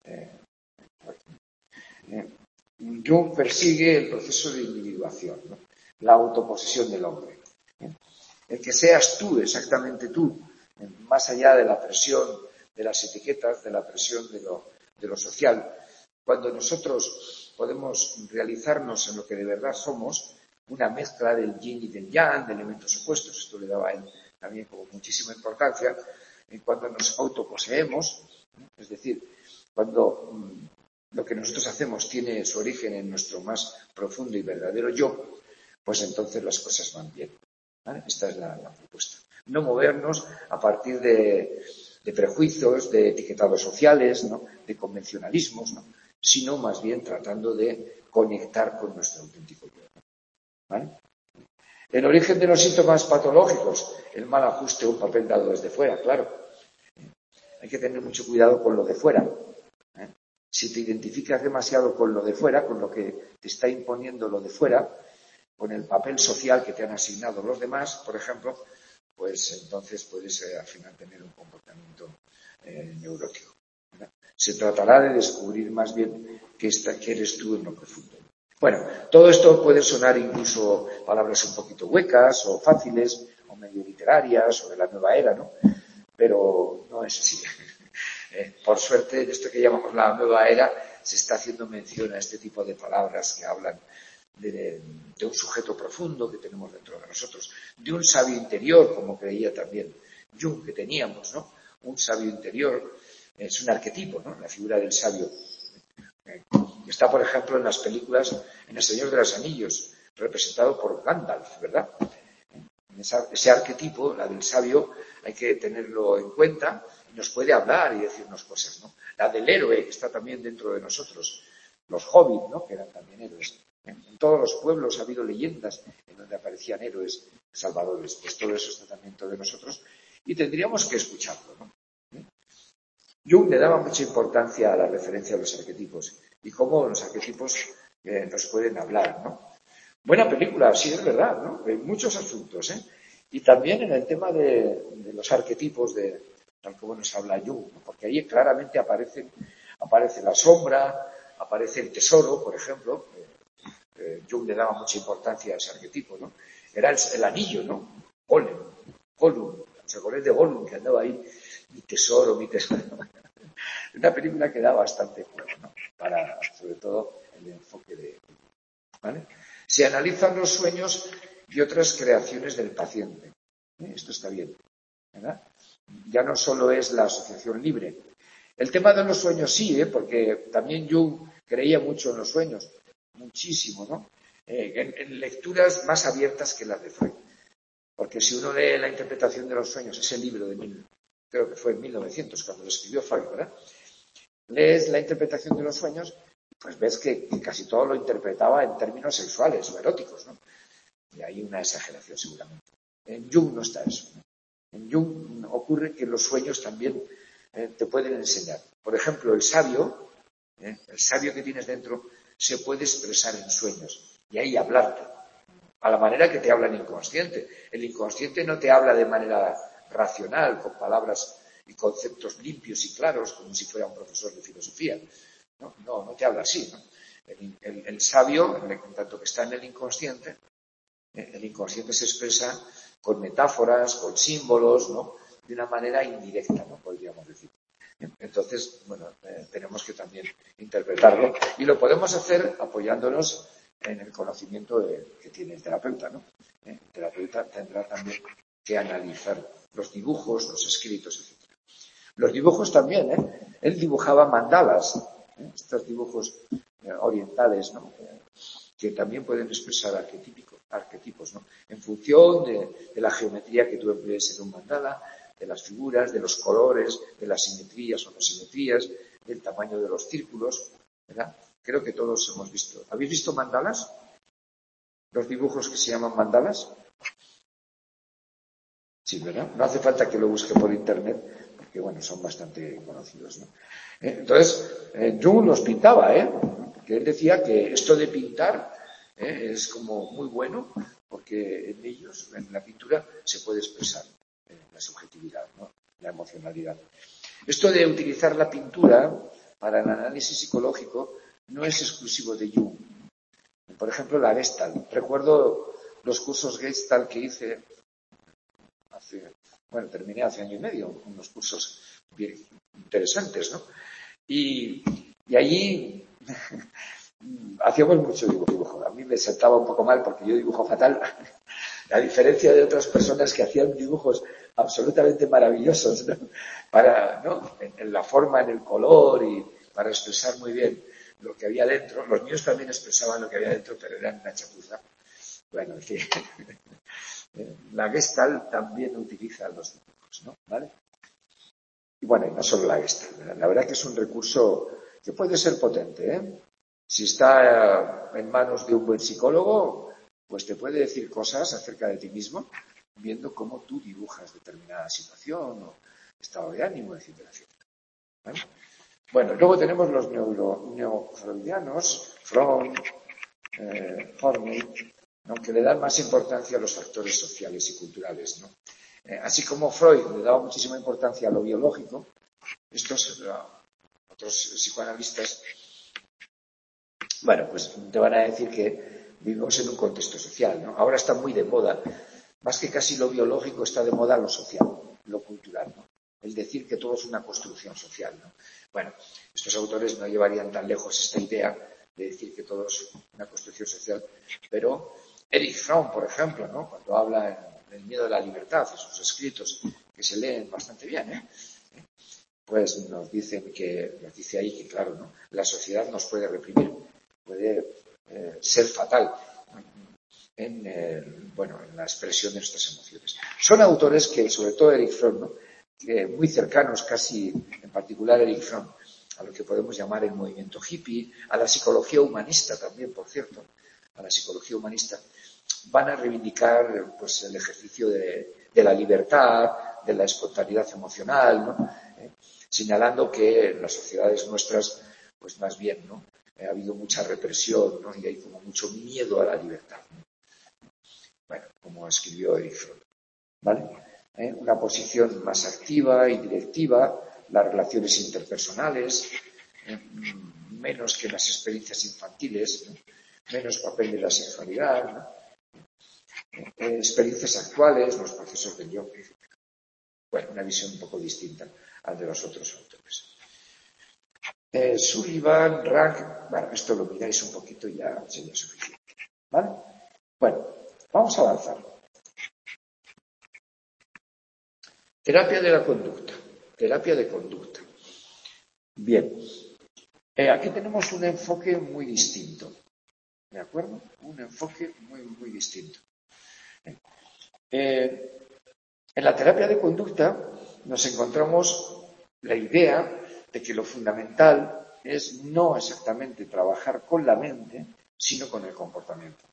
Jung persigue el proceso de individuación, ¿no? La autoposesión del hombre. El que seas tú, exactamente tú, más allá de la presión de las etiquetas, de la presión de lo social. Cuando nosotros podemos realizarnos en lo que de verdad somos, una mezcla del yin y del yang, de elementos opuestos, esto le daba a él también como muchísima importancia, cuando nos autoposeemos, es decir, cuando lo que nosotros hacemos tiene su origen en nuestro más profundo y verdadero yo, pues entonces las cosas van bien. ¿Vale? Esta es la propuesta. No movernos a partir de prejuicios, de etiquetados sociales, ¿no? De convencionalismos, ¿no? Sino más bien tratando de conectar con nuestro auténtico yo. ¿Vale? El origen de los síntomas patológicos, el mal ajuste o un papel dado desde fuera, claro. Hay que tener mucho cuidado con lo de fuera. Si te identificas demasiado con lo de fuera, con lo que te está imponiendo lo de fuera, con el papel social que te han asignado los demás, por ejemplo, pues entonces puedes al final tener un comportamiento neurótico. ¿Verdad? Se tratará de descubrir más bien qué eres tú en lo profundo. Bueno, todo esto puede sonar incluso palabras un poquito huecas o fáciles o medio literarias o de la nueva era, ¿no? Pero no es así. Por suerte, en esto que llamamos la nueva era, se está haciendo mención a este tipo de palabras que hablan de un sujeto profundo que tenemos dentro de nosotros, de un sabio interior, como creía también Jung que teníamos, ¿no? Un sabio interior es un arquetipo, ¿no? La figura del sabio. Está, por ejemplo, en las películas en El Señor de los Anillos, representado por Gandalf, ¿verdad? Ese arquetipo, la del sabio, hay que tenerlo en cuenta y nos puede hablar y decirnos cosas, ¿no? La del héroe, que está también dentro de nosotros, los hobbits, ¿no? Que eran también héroes. En todos los pueblos ha habido leyendas en donde aparecían héroes salvadores, pues todo eso está también dentro de nosotros y tendríamos que escucharlo, ¿no? Jung le daba mucha importancia a la referencia a los arquetipos y cómo los arquetipos nos pueden hablar, ¿no? Buena película, sí, es verdad, ¿no? En muchos asuntos, ¿eh? Y también en el tema de los arquetipos tal como nos habla Jung, ¿no? Porque ahí claramente aparece la sombra, aparece el tesoro, por ejemplo. Jung le daba mucha importancia a ese arquetipo, ¿no? Era el anillo, ¿no? Gollum, ¿os acordáis de Gollum que andaba ahí? Mi tesoro. Una película que da bastante juego, ¿no? Para, sobre todo, el enfoque ¿vale? Se analizan los sueños y otras creaciones del paciente. Esto está bien, ¿verdad? Ya no solo es la asociación libre. El tema de los sueños sí, porque también Jung creía mucho en los sueños, muchísimo, ¿no? En lecturas más abiertas que las de Freud. Porque si uno lee la interpretación de los sueños, ese libro creo que fue en 1900, cuando lo escribió Freud, ¿verdad? Lees la interpretación de los sueños, pues ves que casi todo lo interpretaba en términos sexuales o eróticos, ¿no? Y hay una exageración seguramente. En Jung no está eso, ¿no? En Jung ocurre que los sueños también te pueden enseñar. Por ejemplo, el sabio que tienes dentro, se puede expresar en sueños y ahí hablarte, a la manera que te habla el inconsciente. El inconsciente no te habla de manera racional, con palabras y conceptos limpios y claros, como si fuera un profesor de filosofía. No te habla así, ¿no? El sabio, en tanto que está en el inconsciente se expresa con metáforas, con símbolos, ¿no? De una manera indirecta, ¿no? Podríamos decir. Entonces, bueno, tenemos que también interpretarlo y lo podemos hacer apoyándonos en el conocimiento que tiene el terapeuta, ¿no? El terapeuta tendrá también que analizar los dibujos, los escritos, etc. Los dibujos también, Él dibujaba mandalas, estos dibujos orientales, ¿no? Que también pueden expresar arquetipos, ¿no? En función de la geometría que tú emplees en un mandala, de las figuras, de los colores, de las simetrías o no simetrías, del tamaño de los círculos, ¿verdad? Creo que todos hemos visto. ¿Habéis visto mandalas? Los dibujos que se llaman mandalas. Sí, ¿verdad? No hace falta que lo busque por internet, porque bueno, son bastante conocidos, ¿no? Entonces, Jung los pintaba, porque él decía que esto de pintar es como muy bueno, porque en ellos, en la pintura, se puede expresar la subjetividad, ¿no? La emocionalidad. Esto de utilizar la pintura para el análisis psicológico no es exclusivo de Jung. Por ejemplo, la Gestalt. Recuerdo los cursos Gestalt que hice terminé hace año y medio, unos cursos bien interesantes, ¿no? Y allí hacíamos mucho dibujo. A mí me sentaba un poco mal porque yo dibujo fatal, a diferencia de otras personas que hacían dibujos absolutamente maravillosos, ¿no? ¿no? En la forma, en el color y para expresar muy bien lo que había dentro. Los míos también expresaban lo que había dentro, pero eran una chapuza. Bueno, en fin. La Gestalt también utiliza los dibujos, ¿no? ¿Vale? Y bueno, y no solo la Gestalt, ¿verdad? La verdad que es un recurso que puede ser potente, ¿eh? Si está en manos de un buen psicólogo, pues te puede decir cosas acerca de ti mismo, viendo cómo tú dibujas determinada situación o estado de ánimo, etcétera, etcétera. ¿Vale? Bueno, luego tenemos los neofreudianos, Freud, Horney, aunque le dan más importancia a los factores sociales y culturales, ¿no? Así como Freud le daba muchísima importancia a lo biológico, estos otros psicoanalistas, bueno, pues te van a decir que vivimos en un contexto social, ¿no? Ahora está muy de moda, más que casi lo biológico está de moda lo social, lo cultural, ¿no? El decir que todo es una construcción social, ¿no? Bueno, estos autores no llevarían tan lejos esta idea de decir que todo es una construcción social, pero Erich Fromm, por ejemplo, ¿no? Cuando habla en El miedo a la libertad, en sus escritos, que se leen bastante bien, pues nos dice ahí que, claro, ¿no? La sociedad nos puede reprimir, puede ser fatal en la expresión de nuestras emociones. Son autores que, sobre todo Erich Fromm, ¿no? Que muy cercanos casi, en particular Erich Fromm, a lo que podemos llamar el movimiento hippie, a la psicología humanista también, por cierto, a la psicología humanista, van a reivindicar pues el ejercicio de la libertad, de la espontaneidad emocional, ¿no? Señalando que en las sociedades nuestras, pues más bien, ¿no? Ha habido mucha represión, ¿no? Y hay como mucho miedo a la libertad, ¿no? Bueno, como escribió Erich Fromm, ¿vale? Una posición más activa y directiva, las relaciones interpersonales, menos que las experiencias infantiles, ¿no? Menos papel de la sexualidad, ¿no? Experiencias actuales, los procesos del yo, etc. Bueno, una visión un poco distinta al de los otros autores. Sullivan, Rank, bueno, esto lo miráis un poquito y ya sería suficiente, ¿vale? Bueno, vamos a avanzar. Terapia de la conducta. Terapia de conducta. Bien. Aquí tenemos un enfoque muy distinto. ¿De acuerdo? Un enfoque muy, muy distinto. En la terapia de conducta nos encontramos la idea de que lo fundamental es no exactamente trabajar con la mente, sino con el comportamiento.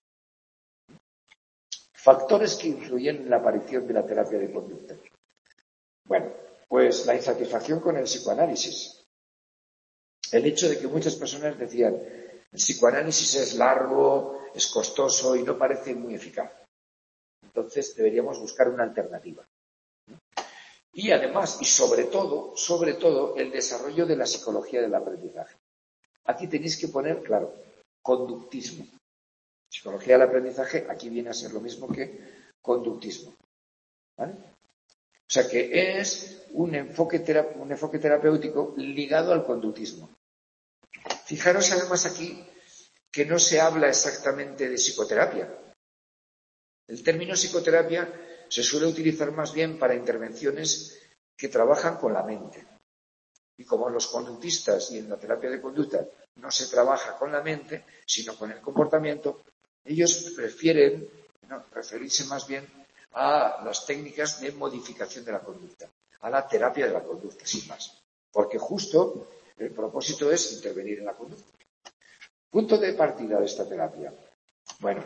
Factores que influyen en la aparición de la terapia de conducta. Bueno, pues la insatisfacción con el psicoanálisis. El hecho de que muchas personas decían, el psicoanálisis es largo, es costoso y no parece muy eficaz. Entonces deberíamos buscar una alternativa. Y además, y sobre todo, el desarrollo de la psicología del aprendizaje. Aquí tenéis que poner, claro, conductismo. Psicología del aprendizaje aquí viene a ser lo mismo que conductismo. ¿Vale? O sea que es un enfoque terapéutico ligado al conductismo. Fijaros además aquí que no se habla exactamente de psicoterapia. El término psicoterapia se suele utilizar más bien para intervenciones que trabajan con la mente. Y como en los conductistas y en la terapia de conducta no se trabaja con la mente, sino con el comportamiento, ellos prefieren referirse más bien a las técnicas de modificación de la conducta. a la terapia de la conducta, sin más. Porque justo el propósito es intervenir en la conducta. Punto de partida de esta terapia. Bueno,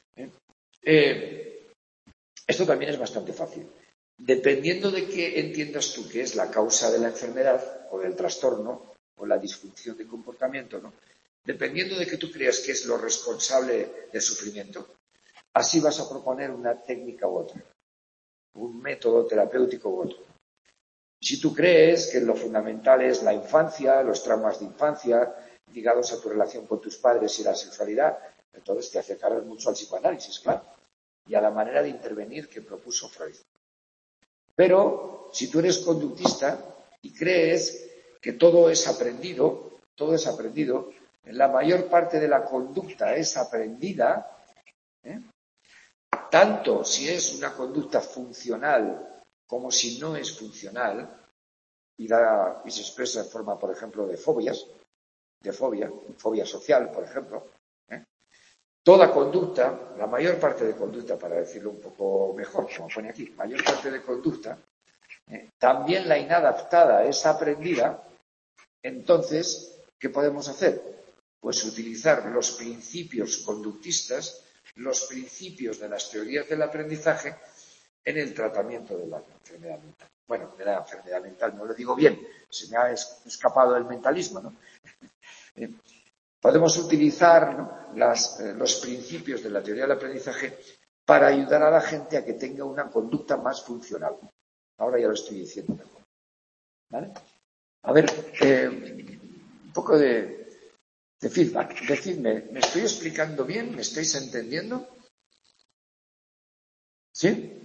esto también es bastante fácil. Dependiendo de qué entiendas tú que es la causa de la enfermedad o del trastorno o la disfunción de comportamiento, ¿no? Dependiendo de que tú creas que es lo responsable del sufrimiento, así vas a proponer una técnica u otra, un método terapéutico u otro. Si tú crees que lo fundamental es la infancia, los traumas de infancia, ligados a tu relación con tus padres y la sexualidad, entonces te acercarás mucho al psicoanálisis, claro, y a la manera de intervenir que propuso Freud. Pero si tú eres conductista y crees que todo es aprendido, en la mayor parte de la conducta es aprendida, tanto si es una conducta funcional como si no es funcional, y se expresa en forma, por ejemplo, de fobia social, por ejemplo. Toda conducta, la mayor parte de conducta, para decirlo un poco mejor, como pone aquí, mayor parte de conducta, también la inadaptada es aprendida. Entonces, ¿qué podemos hacer? Pues utilizar los principios conductistas, los principios de las teorías del aprendizaje en el tratamiento de la enfermedad mental. Bueno, de la enfermedad mental, no lo digo bien, se me ha escapado el mentalismo, ¿no? Podemos utilizar, ¿no?, los principios de la teoría del aprendizaje para ayudar a la gente a que tenga una conducta más funcional. Ahora ya lo estoy diciendo mejor. ¿Vale? A ver, un poco de feedback. Decidme, ¿me estoy explicando bien? ¿Me estáis entendiendo? ¿Sí?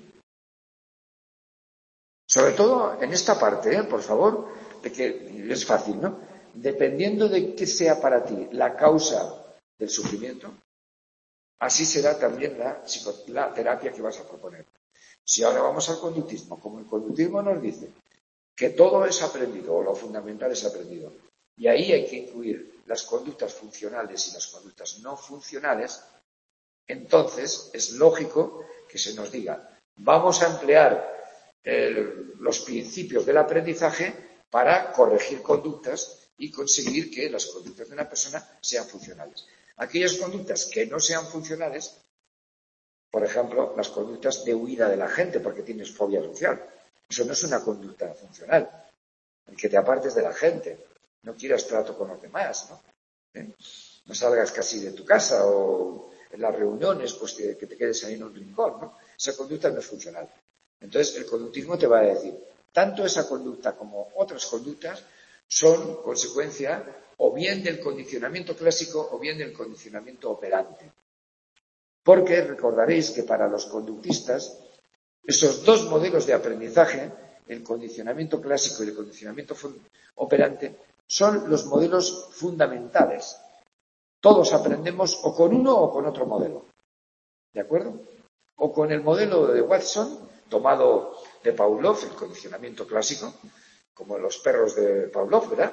Sobre todo en esta parte, por favor, de que es fácil, ¿no? Dependiendo de qué sea para ti la causa del sufrimiento, así será también la terapia que vas a proponer. Si ahora vamos al conductismo, como el conductismo nos dice que todo es aprendido o lo fundamental es aprendido, y ahí hay que incluir las conductas funcionales y las conductas no funcionales, entonces es lógico que se nos diga, vamos a emplear los principios del aprendizaje para corregir conductas y conseguir que las conductas de una persona sean funcionales. Aquellas conductas que no sean funcionales, por ejemplo, las conductas de huida de la gente porque tienes fobia social, eso no es una conducta funcional. El que te apartes de la gente, no quieras trato con los demás, ¿no? No salgas casi de tu casa o en las reuniones, pues que te quedes ahí en un rincón, ¿no? Esa conducta no es funcional. Entonces, el conductismo te va a decir, tanto esa conducta como otras conductas son consecuencia o bien del condicionamiento clásico o bien del condicionamiento operante. Porque recordaréis que para los conductistas, esos dos modelos de aprendizaje, el condicionamiento clásico y el condicionamiento operante, son los modelos fundamentales. Todos aprendemos o con uno o con otro modelo. ¿De acuerdo? O con el modelo de Watson, tomado de Pavlov, el condicionamiento clásico, como los perros de Pavlov, ¿verdad?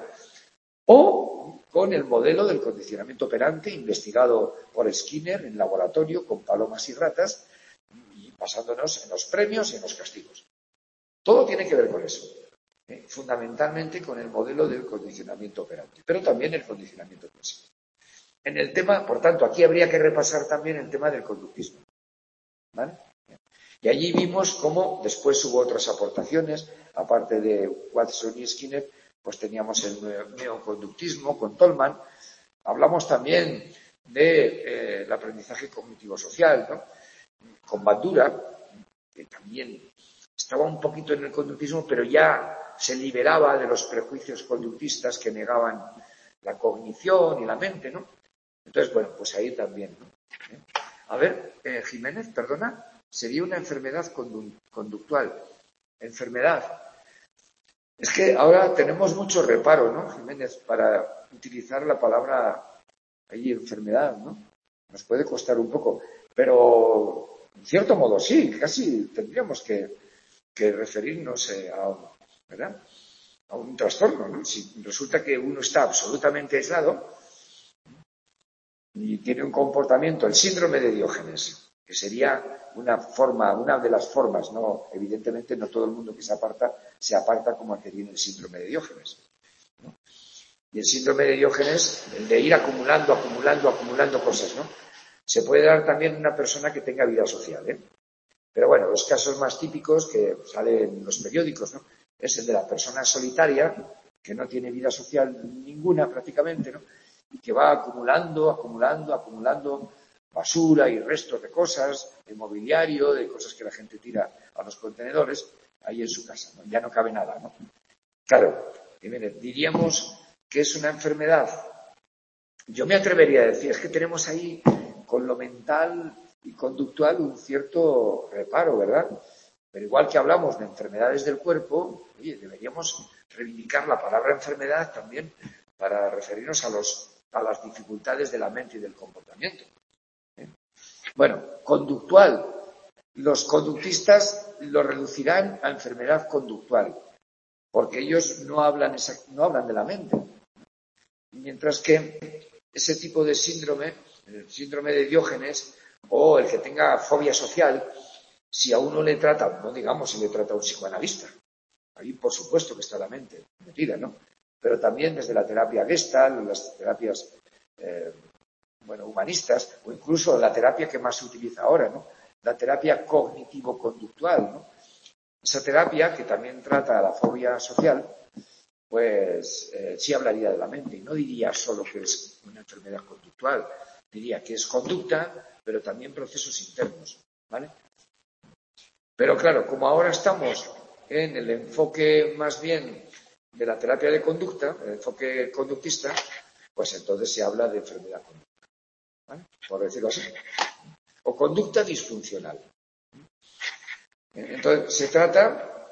O con el modelo del condicionamiento operante, investigado por Skinner en laboratorio con palomas y ratas, y basándonos en los premios y en los castigos. Todo tiene que ver con eso. Fundamentalmente con el modelo del condicionamiento operante, pero también el condicionamiento clásico. En el tema, por tanto, aquí habría que repasar también el tema del conductismo. ¿Vale? Y allí vimos cómo después hubo otras aportaciones, aparte de Watson y Skinner, pues teníamos el neoconductismo con Tolman. Hablamos también del aprendizaje cognitivo-social, ¿no?, con Bandura, que también estaba un poquito en el conductismo, pero ya se liberaba de los prejuicios conductistas que negaban la cognición y la mente, ¿no? Entonces, bueno, pues ahí también, ¿no? A ver, Jiménez, perdona, sería una enfermedad conductual. Enfermedad. Es que ahora tenemos mucho reparo, ¿no, Jiménez, para utilizar la palabra ahí, enfermedad, ¿no? Nos puede costar un poco, pero en cierto modo sí, casi tendríamos que referirnos ¿verdad?, a un trastorno, ¿no? Si resulta que uno está absolutamente aislado y tiene un comportamiento, el síndrome de Diógenes, que sería una de las formas, no, evidentemente no todo el mundo que se aparta como el que tiene el síndrome de Diógenes, ¿no? Y el síndrome de Diógenes, el de ir acumulando cosas, ¿no? Se puede dar también una persona que tenga vida social, ¿eh? Pero bueno, los casos más típicos que salen en los periódicos, ¿no? Es el de la persona solitaria, que no tiene vida social ninguna prácticamente, ¿no? Y que va acumulando basura y restos de cosas, de mobiliario, de cosas que la gente tira a los contenedores, ahí en su casa, ¿no? Ya no cabe nada, ¿no? Claro, diríamos que es una enfermedad. Yo me atrevería a decir, es que tenemos ahí con lo mental y conductual un cierto reparo, ¿verdad? Pero igual que hablamos de enfermedades del cuerpo, oye, deberíamos reivindicar la palabra enfermedad también para referirnos a las dificultades de la mente y del comportamiento. Bueno, conductual. Los conductistas lo reducirán a enfermedad conductual, porque ellos no hablan de la mente. Mientras que ese tipo de síndrome, el síndrome de Diógenes, o el que tenga fobia social, si a uno le trata, no digamos si le trata a un psicoanalista, ahí por supuesto que está la mente metida, ¿no? Pero también desde la terapia Gestalt, las terapias humanistas, o incluso la terapia que más se utiliza ahora, ¿no? La terapia cognitivo-conductual, ¿no? Esa terapia, que también trata la fobia social, pues sí hablaría de la mente y no diría solo que es una enfermedad conductual, diría que es conducta, pero también procesos internos, ¿vale? Pero claro, como ahora estamos en el enfoque más bien de la terapia de conducta, el enfoque conductista, pues entonces se habla de enfermedad conductual, ¿vale? Por decirlo así. O conducta disfuncional. Entonces, se trata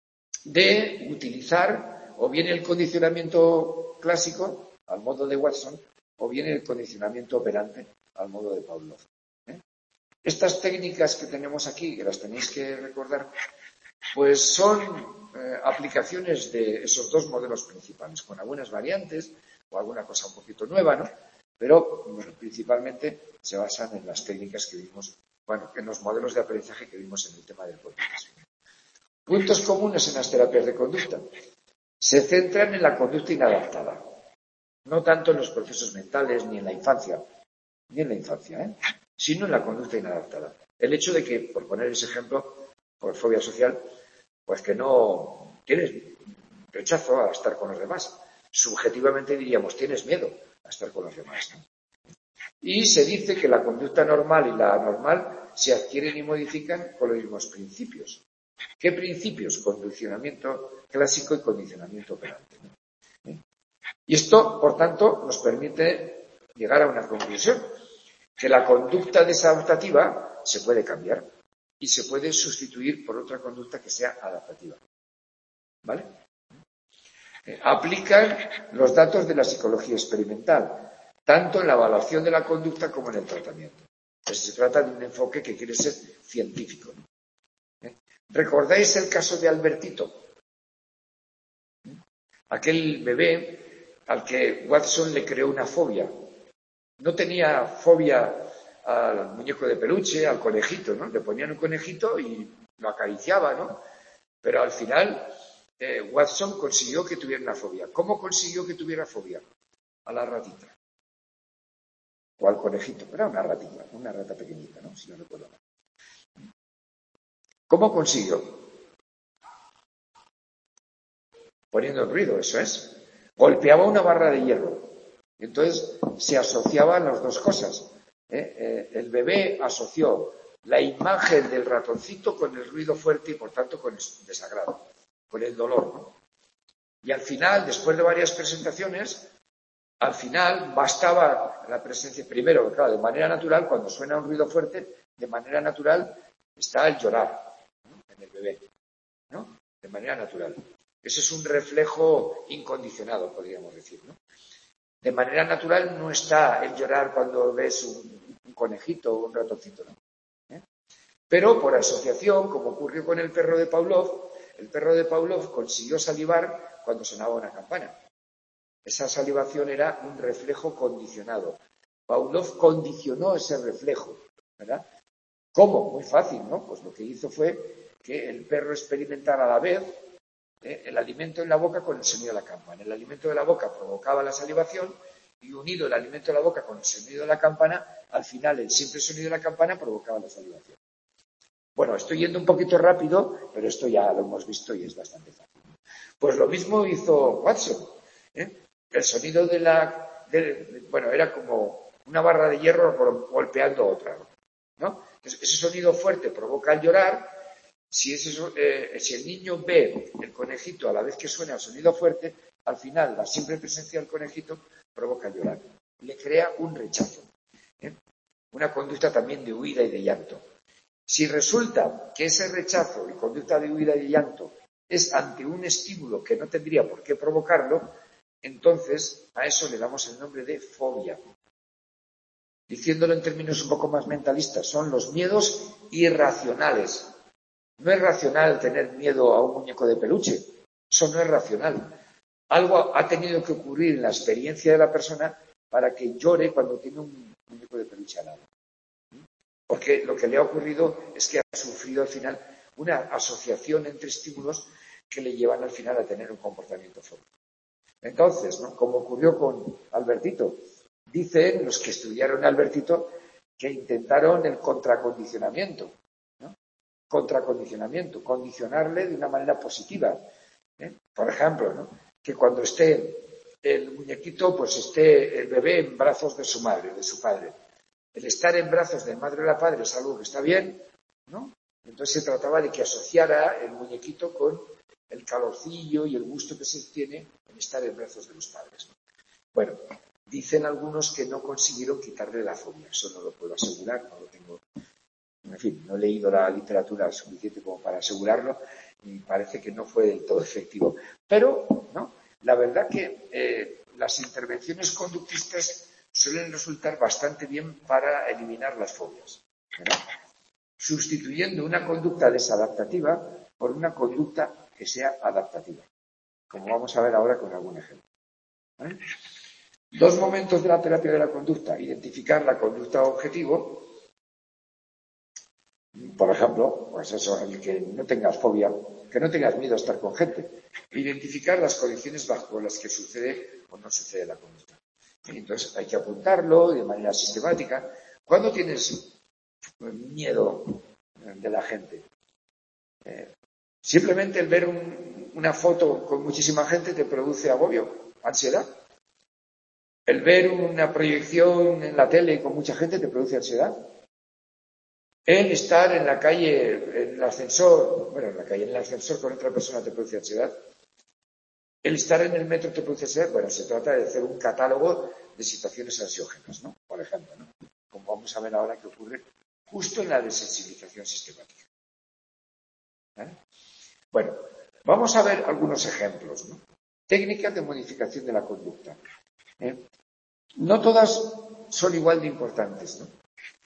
de utilizar o bien el condicionamiento clásico, al modo de Watson, o bien el condicionamiento operante, al modo de Pavlov. Estas técnicas que tenemos aquí, que las tenéis que recordar, pues son aplicaciones de esos dos modelos principales, con algunas variantes o alguna cosa un poquito nueva, ¿no? Pero bueno, principalmente se basan en las técnicas que vimos, en los modelos de aprendizaje que vimos en el tema del conductismo. Puntos comunes en las terapias de conducta. Se centran en la conducta inadaptada, no tanto en los procesos mentales ni en la infancia, sino en la conducta inadaptada. El hecho de que, por poner ese ejemplo, por fobia social, pues que no tienes rechazo a estar con los demás. Subjetivamente diríamos, tienes miedo a estar con los demás, ¿no? Y se dice que la conducta normal y la anormal se adquieren y modifican con los mismos principios. ¿Qué principios? Condicionamiento clásico y condicionamiento operante, ¿no? Y esto, por tanto, nos permite llegar a una conclusión, que la conducta desadaptativa se puede cambiar y se puede sustituir por otra conducta que sea adaptativa. ¿Vale? Aplican los datos de la psicología experimental, tanto en la evaluación de la conducta como en el tratamiento. Entonces, se trata de un enfoque que quiere ser científico, ¿no? ¿Recordáis el caso de Albertito? Aquel bebé al que Watson le creó una fobia. No tenía fobia al muñeco de peluche, al conejito, ¿no? Le ponían un conejito y lo acariciaba, ¿no? Pero al final Watson consiguió que tuviera una fobia. ¿Cómo consiguió que tuviera fobia? A la ratita. O al conejito. Era una ratita, una rata pequeñita, ¿no? Si no recuerdo mal. ¿Cómo consiguió? Poniendo el ruido, eso es. Golpeaba una barra de hierro. Y entonces se asociaban las dos cosas. El bebé asoció la imagen del ratoncito con el ruido fuerte y, por tanto, con el desagrado, con el dolor, ¿no? Y al final, después de varias presentaciones, al final bastaba la presencia, primero, claro, de manera natural, cuando suena un ruido fuerte, de manera natural está el llorar, ¿no? En el bebé, ¿no? De manera natural. Ese es un reflejo incondicionado, podríamos decir, ¿no? De manera natural no está el llorar cuando ves un conejito o un ratoncito, ¿no? Pero por asociación, como ocurrió con el perro de Pavlov consiguió salivar cuando sonaba una campana. Esa salivación era un reflejo condicionado. Pavlov condicionó ese reflejo, ¿verdad? ¿Cómo? Muy fácil, ¿no? Pues lo que hizo fue que el perro experimentara a la vez el alimento en la boca con el sonido de la campana. El alimento de la boca provocaba la salivación y unido el alimento de la boca con el sonido de la campana, al final el simple sonido de la campana provocaba la salivación. Bueno, estoy yendo un poquito rápido, pero esto ya lo hemos visto y es bastante fácil. Pues lo mismo hizo Watson. El sonido bueno, era como una barra de hierro golpeando otra, ¿no? Entonces, ese sonido fuerte provoca el llorar. Si el niño ve el conejito a la vez que suena el sonido fuerte, al final la simple presencia del conejito provoca el llorar. Le crea un rechazo, una conducta también de huida y de llanto. Si resulta que ese rechazo y conducta de huida y de llanto es ante un estímulo que no tendría por qué provocarlo, entonces a eso le damos el nombre de fobia. Diciéndolo en términos un poco más mentalistas, son los miedos irracionales. No es racional tener miedo a un muñeco de peluche, eso no es racional. Algo ha tenido que ocurrir en la experiencia de la persona para que llore cuando tiene un muñeco de peluche al lado. Porque lo que le ha ocurrido es que ha sufrido al final una asociación entre estímulos que le llevan al final a tener un comportamiento fóbico. Entonces, ¿no? Como ocurrió con Albertito, dicen los que estudiaron a Albertito que intentaron el contracondicionamiento, ¿no? Contracondicionamiento, condicionarle de una manera positiva. Por ejemplo, ¿no? Que cuando esté el muñequito, pues esté el bebé en brazos de su madre, de su padre. El estar en brazos de madre o de padre es algo que está bien, ¿no? Entonces se trataba de que asociara el muñequito con el calorcillo y el gusto que se tiene en estar en brazos de los padres, ¿no? Bueno, dicen algunos que no consiguieron quitarle la fobia. Eso no lo puedo asegurar, no lo tengo. En fin, no he leído la literatura suficiente como para asegurarlo y parece que no fue del todo efectivo. Pero, ¿no? La verdad que las intervenciones conductistas suelen resultar bastante bien para eliminar las fobias, ¿verdad? Sustituyendo una conducta desadaptativa por una conducta que sea adaptativa, como vamos a ver ahora con algún ejemplo. ¿Vale? Dos momentos de la terapia de la conducta: identificar la conducta objetivo. Por ejemplo, pues eso, el que no tengas fobia, que no tengas miedo a estar con gente. Identificar las condiciones bajo las que sucede o no sucede la conducta. Entonces hay que apuntarlo de manera sistemática. ¿Cuándo tienes miedo de la gente? Simplemente el ver una foto con muchísima gente te produce agobio, ansiedad. El ver una proyección en la tele con mucha gente te produce ansiedad. El estar en la calle, en el ascensor, en el ascensor con otra persona te produce ansiedad. El estar en el metro te produce ansiedad. Bueno, se trata de hacer un catálogo de situaciones ansiógenas, ¿no? Por ejemplo, ¿no? Como vamos a ver ahora que ocurre justo en la desensibilización sistemática. ¿Vale? Bueno, vamos a ver algunos ejemplos, ¿no? Técnicas de modificación de la conducta. No todas son igual de importantes, ¿no?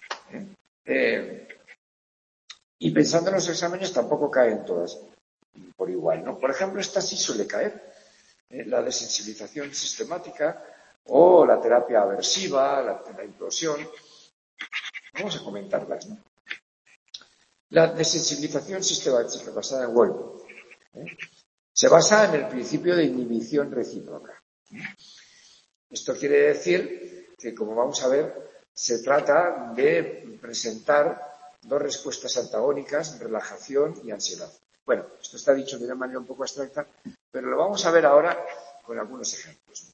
Y pensando en los exámenes tampoco caen todas por igual, ¿no? Por ejemplo, esta sí suele caer, la desensibilización sistemática o la terapia aversiva, la implosión. Vamos a comentarlas, ¿no? La desensibilización sistemática basada en Wolf se basa en el principio de inhibición recíproca. Esto quiere decir que, como vamos a ver, se trata de presentar dos respuestas antagónicas: relajación y ansiedad. Bueno, esto está dicho de una manera un poco abstracta, pero lo vamos a ver ahora con algunos ejemplos.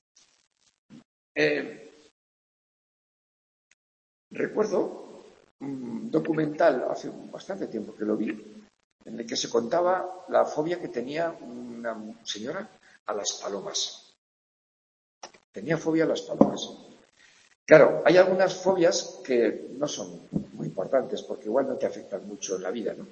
Recuerdo un documental hace bastante tiempo que lo vi, en el que se contaba la fobia que tenía una señora a las palomas. Tenía fobia a las palomas. Claro, hay algunas fobias que no son muy importantes porque igual no te afectan mucho en la vida, ¿no?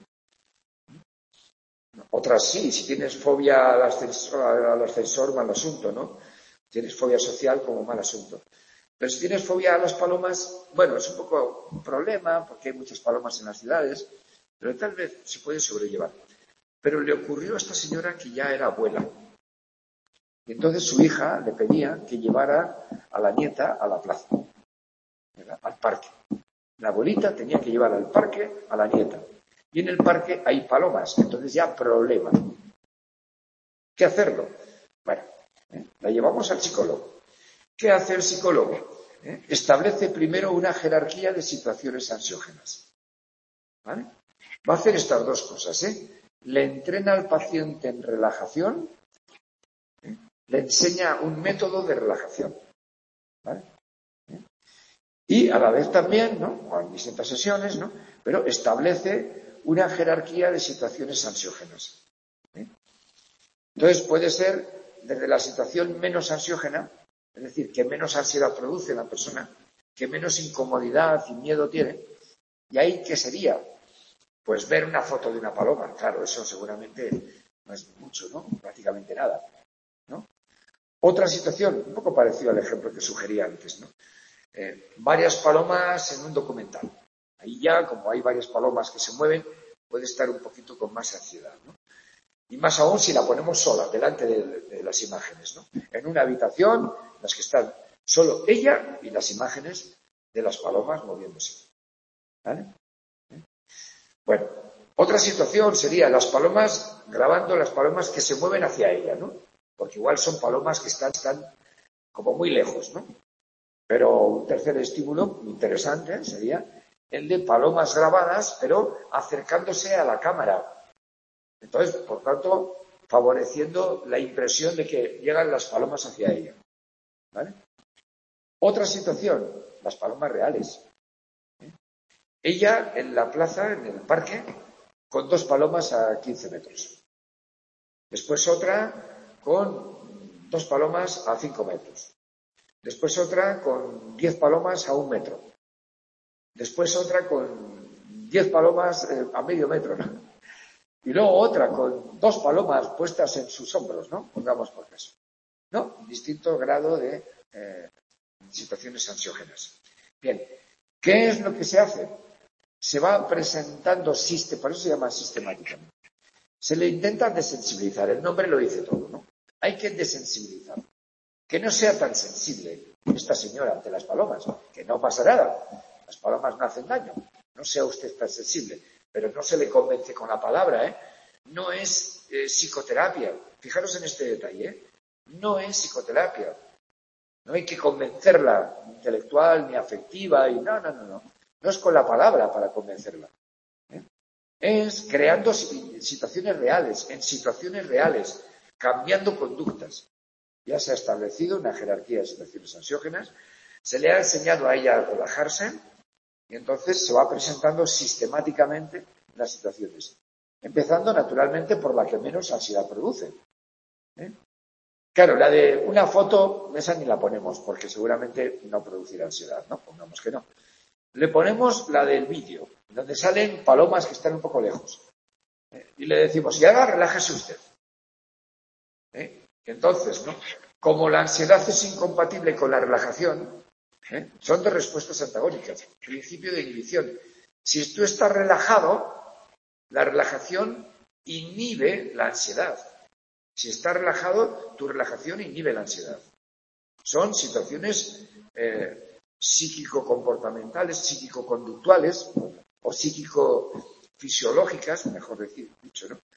Otras sí, si tienes fobia al ascensor, mal asunto, ¿no? Tienes fobia social, como mal asunto. Pero si tienes fobia a las palomas, bueno, es un poco un problema porque hay muchas palomas en las ciudades, pero tal vez se puede sobrellevar. Pero le ocurrió a esta señora que ya era abuela. Y entonces su hija le pedía que llevara a la nieta a la plaza, al parque. La abuelita tenía que llevar al parque a la nieta. Y en el parque hay palomas, entonces ya problema. ¿Qué hacerlo? Bueno, la llevamos al psicólogo. ¿Qué hace el psicólogo? Establece primero una jerarquía de situaciones ansiógenas. ¿Vale? Va a hacer estas dos cosas. Le entrena al paciente en relajación, le enseña un método de relajación. ¿Vale? Y a la vez también, ¿no?, con distintas sesiones, ¿no?, pero establece una jerarquía de situaciones ansiógenas. Entonces puede ser desde la situación menos ansiógena, es decir, que menos ansiedad produce la persona, que menos incomodidad y miedo tiene. ¿Y ahí qué sería? Pues ver una foto de una paloma. Claro, eso seguramente no es mucho, ¿no? Prácticamente nada, ¿no? Otra situación, un poco parecido al ejemplo que sugería antes, ¿no? Varias palomas en un documental. Ahí ya, como hay varias palomas que se mueven, puede estar un poquito con más ansiedad, ¿no? Y más aún si la ponemos sola, delante de las imágenes, ¿no? En una habitación en las que están solo ella y las imágenes de las palomas moviéndose. ¿Vale? Bueno, otra situación sería las palomas, grabando las palomas que se mueven hacia ella, ¿no? Porque igual son palomas que están como muy lejos, ¿no? Pero un tercer estímulo interesante sería el de palomas grabadas, pero acercándose a la cámara. Entonces, por tanto, favoreciendo la impresión de que llegan las palomas hacia ella. ¿Vale? Otra situación, las palomas reales. Ella en la plaza, en el parque, con 2 palomas a 15 metros. Después otra con 2 palomas a 5 metros. Después otra con 10 palomas a 1 metro. Después otra con 10 palomas a medio metro, ¿no? Y luego otra con 2 palomas puestas en sus hombros, ¿no? Pongamos por caso. ¿No? Distinto grado de situaciones ansiógenas. Bien, ¿qué es lo que se hace? Se va presentando, por eso se llama sistemáticamente. Se le intenta desensibilizar, el nombre lo dice todo, ¿no? Hay que desensibilizar. Que no sea tan sensible esta señora ante las palomas, que no pasa nada. Las palomas no hacen daño. No sea usted tan sensible. Pero no se le convence con la palabra, ¿eh? No es psicoterapia. Fijaros en este detalle, No es psicoterapia. No hay que convencerla intelectual ni afectiva y no. No es con la palabra para convencerla. Es creando situaciones reales, en situaciones reales, cambiando conductas. Ya se ha establecido una jerarquía de situaciones ansiógenas, se le ha enseñado a ella a relajarse y entonces se va presentando sistemáticamente las situaciones, empezando naturalmente por la que menos ansiedad produce. Claro, la de una foto, esa ni la ponemos porque seguramente no producirá ansiedad, ¿no? Pongamos que no. Le ponemos la del vídeo, donde salen palomas que están un poco lejos. Y le decimos, y ahora relájese usted. Entonces, ¿no?, como la ansiedad es incompatible con la relajación, son dos respuestas antagónicas. Principio de inhibición. Si tú estás relajado, la relajación inhibe la ansiedad. Si estás relajado, tu relajación inhibe la ansiedad. Son situaciones psíquico-comportamentales, psíquico-conductuales o psíquico-fisiológicas, mejor dicho, ¿no?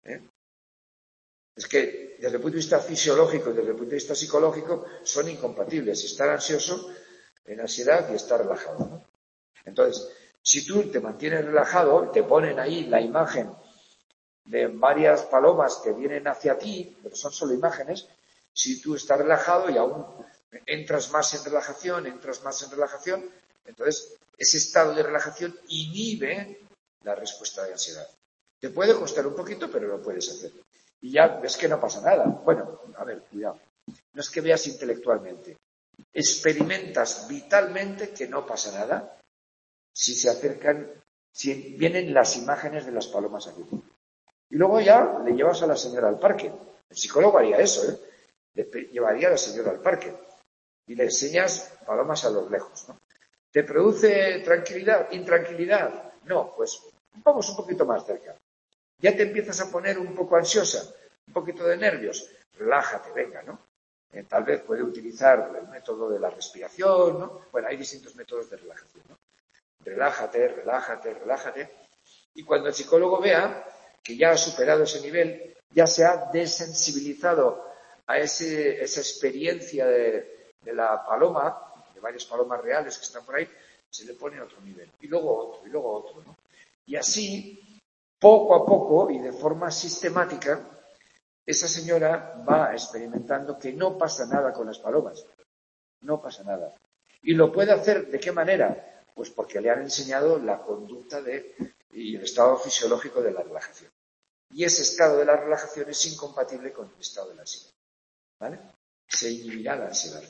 Es que desde el punto de vista fisiológico y desde el punto de vista psicológico son incompatibles. Estar ansioso en ansiedad y estar relajado, ¿no? Entonces, si tú te mantienes relajado, te ponen ahí la imagen de varias palomas que vienen hacia ti, pero son solo imágenes. Si tú estás relajado y aún entras más en relajación, entonces ese estado de relajación inhibe la respuesta de ansiedad. Te puede costar un poquito, pero lo puedes hacer. Y ya ves que no pasa nada. Bueno, a ver, cuidado. No es que veas intelectualmente. Experimentas vitalmente que no pasa nada si vienen las imágenes de las palomas aquí. Y luego ya le llevas a la señora al parque. El psicólogo haría eso, Le llevaría a la señora al parque y le enseñas palomas a lo lejos, ¿no? ¿Te produce tranquilidad, intranquilidad? No, pues vamos un poquito más cerca. Ya te empiezas a poner un poco ansiosa, un poquito de nervios. Relájate, venga, ¿no? Tal vez puede utilizar el método de la respiración, ¿no? Bueno, hay distintos métodos de relajación, ¿no? relájate, relájate, relájate. Y cuando el psicólogo vea que ya ha superado ese nivel, ya se ha desensibilizado a esa experiencia de la paloma, de varias palomas reales que están por ahí, se le pone otro nivel. Y luego otro, ¿no? Y así, poco a poco y de forma sistemática, esa señora va experimentando que no pasa nada con las palomas. No pasa nada. ¿Y lo puede hacer de qué manera? Pues porque le han enseñado la conducta y el estado fisiológico de la relajación. Y ese estado de la relajación es incompatible con el estado de la ansiedad. ¿Vale? Se inhibirá la ansiedad.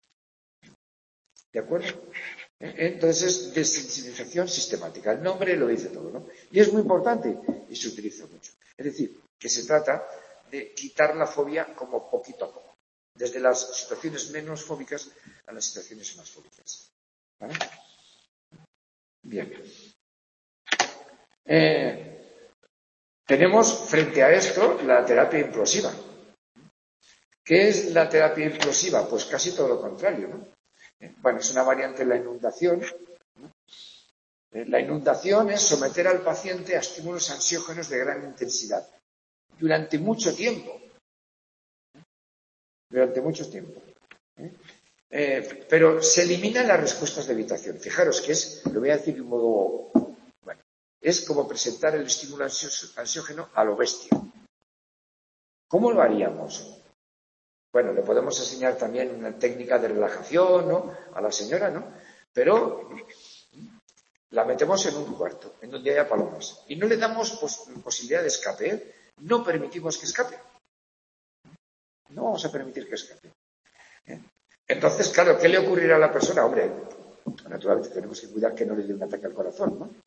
¿De acuerdo? Entonces es desensibilización sistemática. El nombre lo dice todo, ¿no? Y es muy importante y se utiliza mucho. Es decir, que se trata de quitar la fobia como poquito a poco. Desde las situaciones menos fóbicas a las situaciones más fóbicas. ¿Vale? Bien. Tenemos frente a esto la terapia implosiva. ¿Qué es la terapia implosiva? Pues casi todo lo contrario, ¿no? Bueno, es una variante de la inundación. La inundación es someter al paciente a estímulos ansiógenos de gran intensidad durante mucho tiempo. Durante mucho tiempo. Pero se eliminan las respuestas de evitación. Fijaros que lo voy a decir de un modo, bueno, es como presentar el estímulo ansiógeno a lo bestia. ¿Cómo lo haríamos? Bueno, le podemos enseñar también una técnica de relajación, ¿no? A la señora, ¿no? Pero la metemos en un cuarto, en donde haya palomas. Y no le damos posibilidad de escape, ¿eh? No permitimos que escape. No vamos a permitir que escape. Entonces, claro, ¿qué le ocurrirá a la persona? Hombre, naturalmente tenemos que cuidar que no le dé un ataque al corazón, ¿no?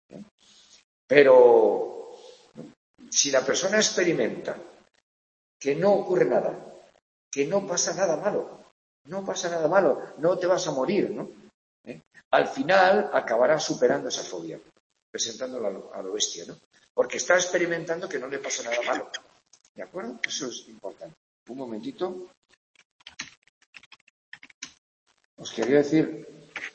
Pero si la persona experimenta que no ocurre nada, que no pasa nada malo, no te vas a morir, ¿no? Al final acabará superando esa fobia, presentándola a lo bestia, ¿no? Porque está experimentando que no le pasa nada malo. ¿De acuerdo? Eso es importante. Un momentito. Os quería decir...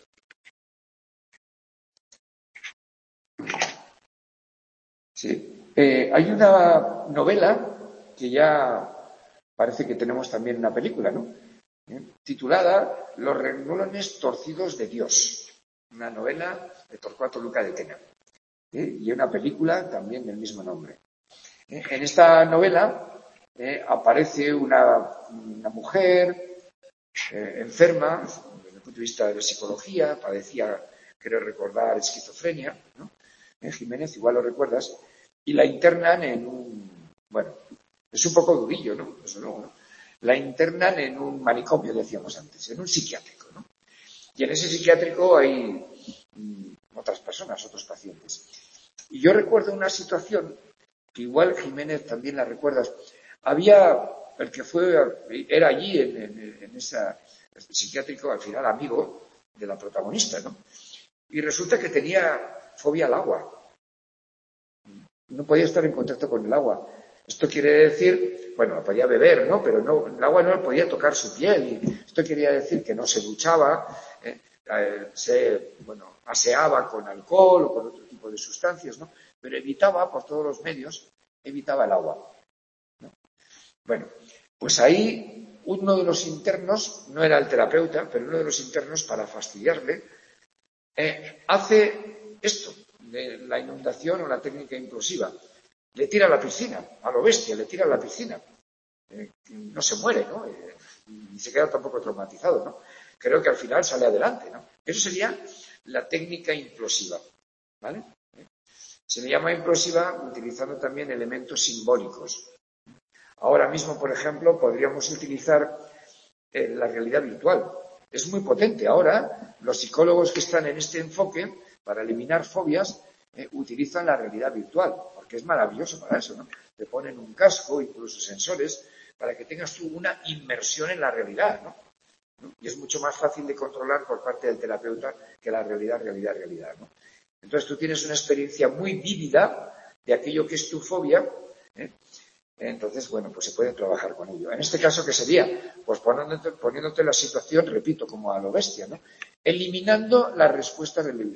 Sí. Hay una novela que ya parece que tenemos también una película, ¿no? Titulada Los renglones torcidos de Dios. Una novela de Torcuato Luca de Tena. Y una película también del mismo nombre. En esta novela aparece una mujer enferma, desde el punto de vista de la psicología, padecía, creo recordar, esquizofrenia, ¿no? Jiménez, igual lo recuerdas, y la internan bueno, es un poco durillo, ¿no? Desde luego, ¿no? La internan en un manicomio, decíamos antes, en un psiquiátrico, ¿no? Y en ese psiquiátrico hay otras personas, otros pacientes. Y yo recuerdo una situación que igual Jiménez también la recuerdas. Había el que era allí en ese psiquiátrico, al final amigo de la protagonista, ¿no? Y resulta que tenía fobia al agua. No podía estar en contacto con el agua. Esto quiere decir, bueno, podía beber, ¿no? Pero no, el agua no podía tocar su piel. Y esto quería decir que no se duchaba, aseaba con alcohol o con otro tipo de sustancias, ¿no? Pero evitaba, por todos los medios, evitaba el agua, ¿no? Bueno, pues ahí uno de los internos, no era el terapeuta, pero uno de los internos, para fastidiarle, hace esto, de la inundación o la técnica implosiva. Le tira a la piscina, a lo bestia, le tira a la piscina. No se muere, ¿no? Ni se queda tampoco traumatizado, ¿no? Creo que al final sale adelante, ¿no? Eso sería la técnica implosiva, ¿vale? Se le llama implosiva utilizando también elementos simbólicos. Ahora mismo, por ejemplo, podríamos utilizar la realidad virtual. Es muy potente. Ahora, los psicólogos que están en este enfoque, para eliminar fobias, utilizan la realidad virtual, porque es maravilloso para eso, ¿no? Te ponen un casco, incluso sensores, para que tengas tú una inmersión en la realidad, ¿no? Y es mucho más fácil de controlar por parte del terapeuta que la realidad, ¿no? Entonces tú tienes una experiencia muy vívida de aquello que es tu fobia, ¿eh? Entonces, bueno, pues se puede trabajar con ello. En este caso, ¿qué sería? Pues poniéndote la situación, repito, como a lo bestia, ¿no? Eliminando la respuesta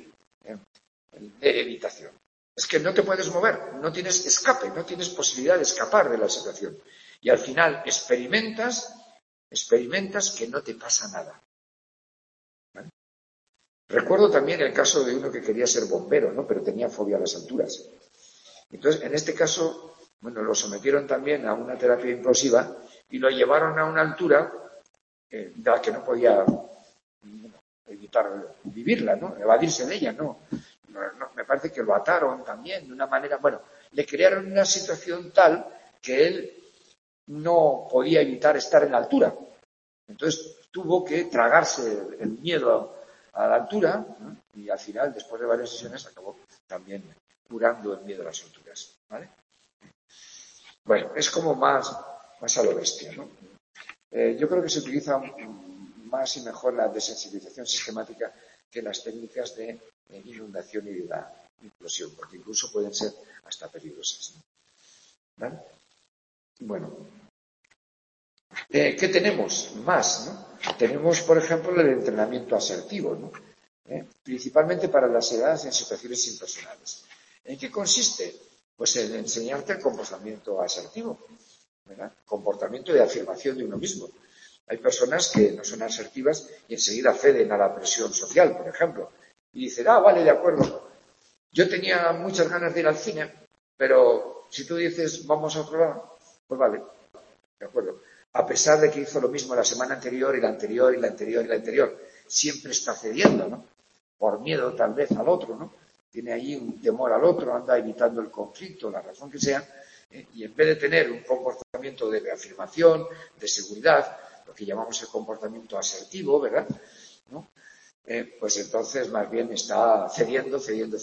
de evitación. Es que no te puedes mover, no tienes escape, no tienes posibilidad de escapar de la situación. Y al final experimentas que no te pasa nada. ¿Vale? Recuerdo también el caso de uno que quería ser bombero, ¿no? Pero tenía fobia a las alturas. Entonces, en este caso, bueno, lo sometieron también a una terapia implosiva y lo llevaron a una altura de la que no podía evitar vivirla, ¿no? Evadirse de ella, ¿no? Me parece que lo ataron también de una manera, bueno, le crearon una situación tal que él no podía evitar estar en la altura. Entonces tuvo que tragarse el miedo a la altura, ¿no? Y al final, después de varias sesiones, acabó también curando el miedo a las alturas, ¿vale? Bueno, es como más a lo bestia, ¿no? Yo creo que se utiliza más y mejor la desensibilización sistemática que las técnicas de inundación y de la implosión, porque incluso pueden ser hasta peligrosas, ¿no? ¿Vale? Bueno, ¿qué tenemos más, ¿no? Tenemos, por ejemplo, el entrenamiento asertivo, ¿no? Principalmente para las edades en situaciones impersonales. ¿En qué consiste? Pues en enseñarte el comportamiento asertivo, ¿verdad? Comportamiento de afirmación de uno mismo. Hay personas que no son asertivas y enseguida ceden a la presión social, por ejemplo, y dicen, vale, de acuerdo, yo tenía muchas ganas de ir al cine, pero si tú dices vamos a otro lado, pues vale, de acuerdo. A pesar de que hizo lo mismo la semana anterior y la anterior y la anterior y la anterior, siempre está cediendo, ¿no? Por miedo tal vez al otro, ¿no? Tiene ahí un temor al otro, anda evitando el conflicto, la razón que sea, y en vez de tener un comportamiento de afirmación, de seguridad, lo que llamamos el comportamiento asertivo, ¿verdad? ¿No? Pues entonces más bien está cediendo.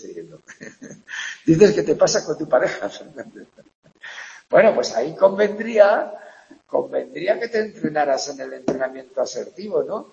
Dices que te pasa con tu pareja, Fernández. Bueno, pues ahí convendría que te entrenaras en el entrenamiento asertivo, ¿no?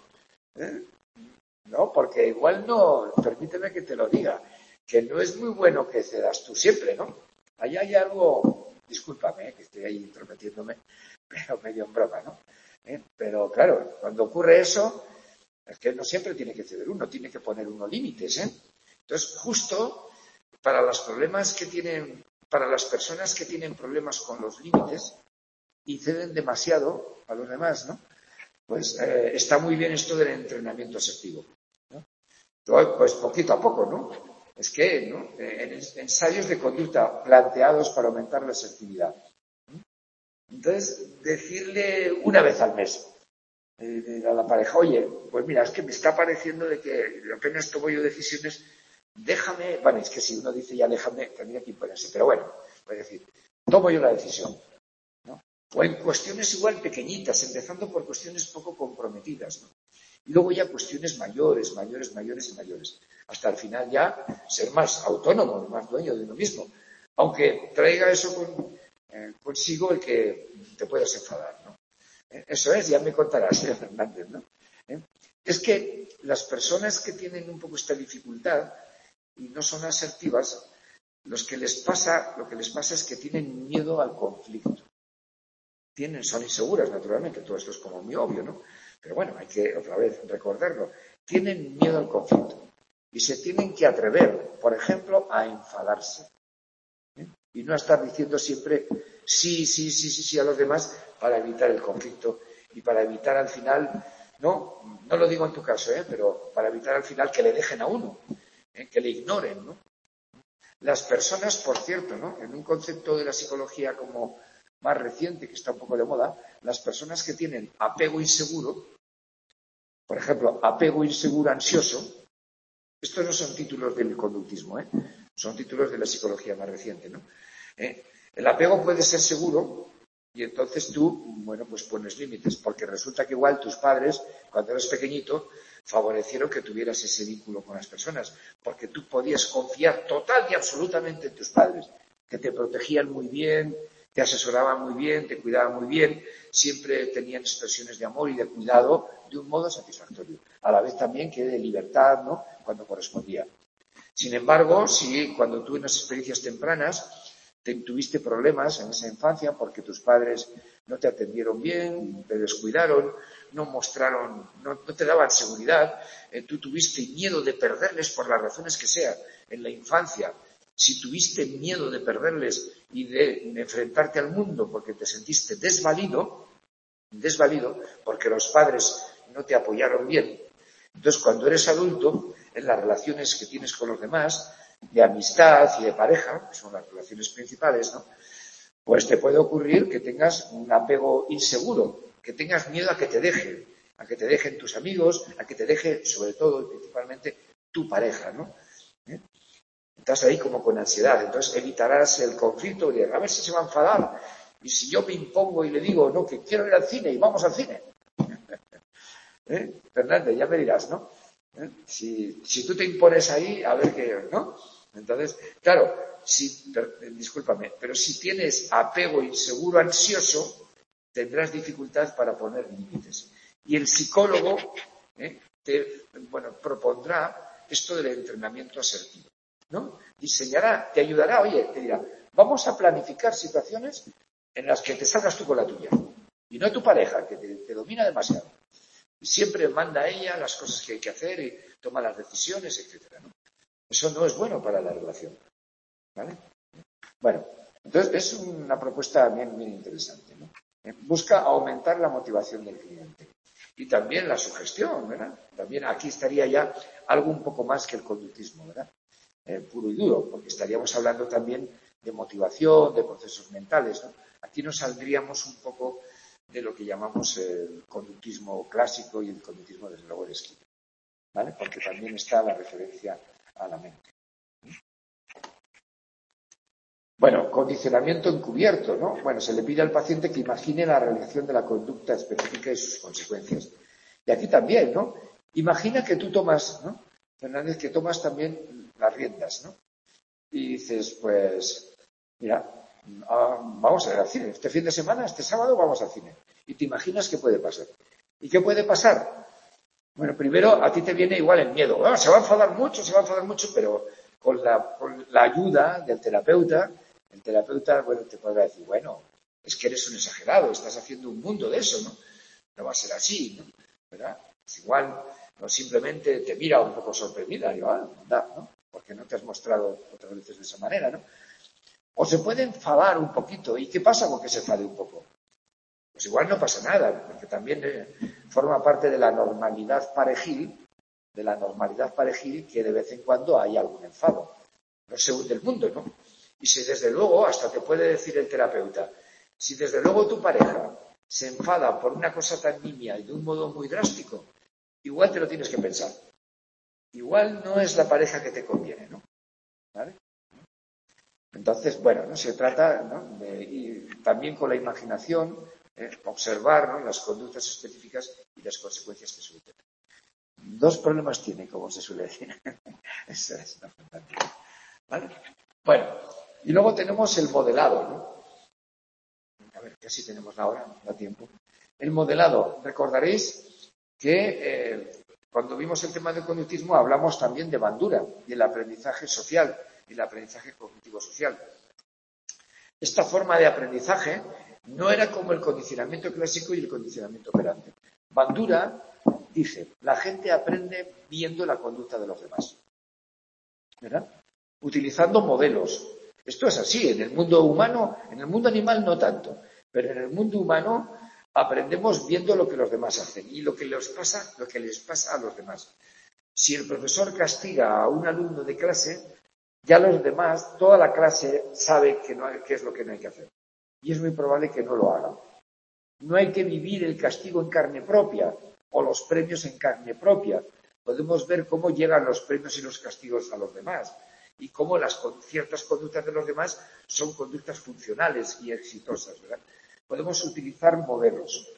¿No? Porque igual no, permíteme que te lo diga, que no es muy bueno que cedas tú siempre, ¿no? Ahí hay algo, discúlpame, que estoy ahí intrometiéndome, pero medio en broma, ¿no? Pero claro, cuando ocurre eso, es que no siempre tiene que ceder uno, tiene que poner unos límites, ¿eh? Entonces, justo para los problemas que tienen, para las personas que tienen problemas con los límites y ceden demasiado a los demás, ¿no? Pues está muy bien esto del entrenamiento asertivo, ¿no? Pues poquito a poco, ¿no? Es que, ¿no? En ensayos de conducta planteados para aumentar la asertividad. Entonces, decirle una vez al mes a la pareja, oye, pues mira, es que me está pareciendo de que apenas tomo yo decisiones, déjame, bueno, es que si uno dice ya déjame, tendría que imponerse, pero bueno, voy a decir, tomo yo la decisión, ¿no? O en cuestiones igual pequeñitas, empezando por cuestiones poco comprometidas, ¿no? Y luego ya cuestiones mayores, hasta el final ya ser más autónomo, más dueño de uno mismo, aunque traiga eso consigo el que te puedas enfadar, ¿no? Eso es, ya me contarás, señor Fernández, ¿no? Es que las personas que tienen un poco esta dificultad y no son asertivas, lo que les pasa es que tienen miedo al conflicto. Son inseguras, naturalmente, todo esto es como muy obvio, ¿no? Pero bueno, hay que otra vez recordarlo. Tienen miedo al conflicto y se tienen que atrever, por ejemplo, a enfadarse. Y no a estar diciendo siempre sí a los demás para evitar el conflicto y para evitar al final, no lo digo en tu caso, pero para evitar al final que le dejen a uno, que le ignoren, ¿no? Las personas, por cierto, ¿no? En un concepto de la psicología como más reciente, que está un poco de moda, las personas que tienen apego inseguro, por ejemplo, apego inseguro ansioso, estos no son títulos del conductismo, son títulos de la psicología más reciente, ¿no? El apego puede ser seguro y entonces tú, bueno, pues pones límites, porque resulta que igual tus padres, cuando eras pequeñito, favorecieron que tuvieras ese vínculo con las personas, porque tú podías confiar total y absolutamente en tus padres, que te protegían muy bien, te asesoraban muy bien, te cuidaban muy bien, siempre tenían expresiones de amor y de cuidado de un modo satisfactorio, a la vez también que de libertad, ¿no?, cuando correspondía. Sin embargo, si cuando tú en las experiencias tempranas tuviste problemas en esa infancia porque tus padres no te atendieron bien, te descuidaron, no te daban seguridad, tú tuviste miedo de perderles por las razones que sea en la infancia. Si tuviste miedo de perderles y de enfrentarte al mundo porque te sentiste desvalido porque los padres no te apoyaron bien, entonces cuando eres adulto, en las relaciones que tienes con los demás, de amistad y de pareja, que son las relaciones principales, ¿no? Pues te puede ocurrir que tengas un apego inseguro, que tengas miedo a que te dejen tus amigos, a que te deje, sobre todo y principalmente, tu pareja, ¿no? Estás ahí como con ansiedad, entonces evitarás el conflicto de a ver si se va a enfadar y si yo me impongo y le digo, no, que quiero ir al cine y vamos al cine. Fernández, ya me dirás, ¿no? Si tú te impones ahí, a ver qué, ¿no? Entonces, claro, discúlpame, pero si tienes apego inseguro, ansioso, tendrás dificultad para poner límites. Y el psicólogo propondrá esto del entrenamiento asertivo, ¿no? Diseñará, te ayudará, oye, te dirá, vamos a planificar situaciones en las que te salgas tú con la tuya y no tu pareja, que te domina demasiado. Y siempre manda a ella las cosas que hay que hacer y toma las decisiones, etcétera, ¿no? Eso no es bueno para la relación, ¿vale? Bueno, entonces es una propuesta bien interesante, ¿no? Busca aumentar la motivación del cliente y también la sugestión, ¿verdad? También aquí estaría ya algo un poco más que el conductismo, ¿verdad? Puro y duro, porque estaríamos hablando también de motivación, de procesos mentales, ¿no? Aquí nos saldríamos un poco de lo que llamamos el conductismo clásico y el conductismo desde luego de Skinner, ¿vale? Porque también está la referencia a la mente. Bueno, condicionamiento encubierto, ¿no? Bueno, se le pide al paciente que imagine la realización de la conducta específica y sus consecuencias. Y aquí también, ¿no? Imagina que tú tomas, ¿no? Fernández, que tomas también las riendas, ¿no? Y dices, pues, mira, vamos a ir al cine. Este fin de semana, este sábado, vamos al cine. Y te imaginas qué puede pasar. ¿Y qué puede pasar? Bueno, primero a ti te viene igual el miedo. Bueno, se va a enfadar mucho, pero con la ayuda del terapeuta, el terapeuta, bueno, te podrá decir, bueno, es que eres un exagerado, estás haciendo un mundo de eso, ¿no? No va a ser así, ¿no? ¿Verdad? Es igual, no simplemente te mira un poco sorprendida, y anda, ¿no? Porque no te has mostrado otras veces de esa manera, ¿no? O se puede enfadar un poquito. ¿Y qué pasa con que se enfade un poco? Pues igual no pasa nada, porque también forma parte de la normalidad parejil, que de vez en cuando hay algún enfado. No se hunde el mundo, ¿no? Y si desde luego, hasta te puede decir el terapeuta, si desde luego tu pareja se enfada por una cosa tan nimia y de un modo muy drástico, igual te lo tienes que pensar. Igual no es la pareja que te conviene, ¿no? ¿Vale? Entonces, bueno, ¿no? Se trata, ¿no? Y también con la imaginación, observar, ¿no? Las conductas específicas y las consecuencias que suele tener. Dos problemas tiene, como se suele decir. Eso es una fantástica. ¿Vale? Bueno, y luego tenemos el modelado, ¿no? A ver, casi tenemos la hora, da tiempo. El modelado, recordaréis que cuando vimos el tema del conductismo hablamos también de Bandura y el aprendizaje social y el aprendizaje cognitivo-social. Esta forma de aprendizaje no era como el condicionamiento clásico y el condicionamiento operante. Bandura dice, la gente aprende viendo la conducta de los demás, ¿verdad? Utilizando modelos. Esto es así, en el mundo humano, en el mundo animal no tanto, pero en el mundo humano aprendemos viendo lo que los demás hacen y lo que les pasa a los demás. Si el profesor castiga a un alumno de clase, ya los demás, toda la clase sabe qué es lo que no hay que hacer. Y es muy probable que no lo hagan. No hay que vivir el castigo en carne propia o los premios en carne propia. Podemos ver cómo llegan los premios y los castigos a los demás y cómo ciertas conductas de los demás son conductas funcionales y exitosas, ¿verdad? Podemos utilizar modelos.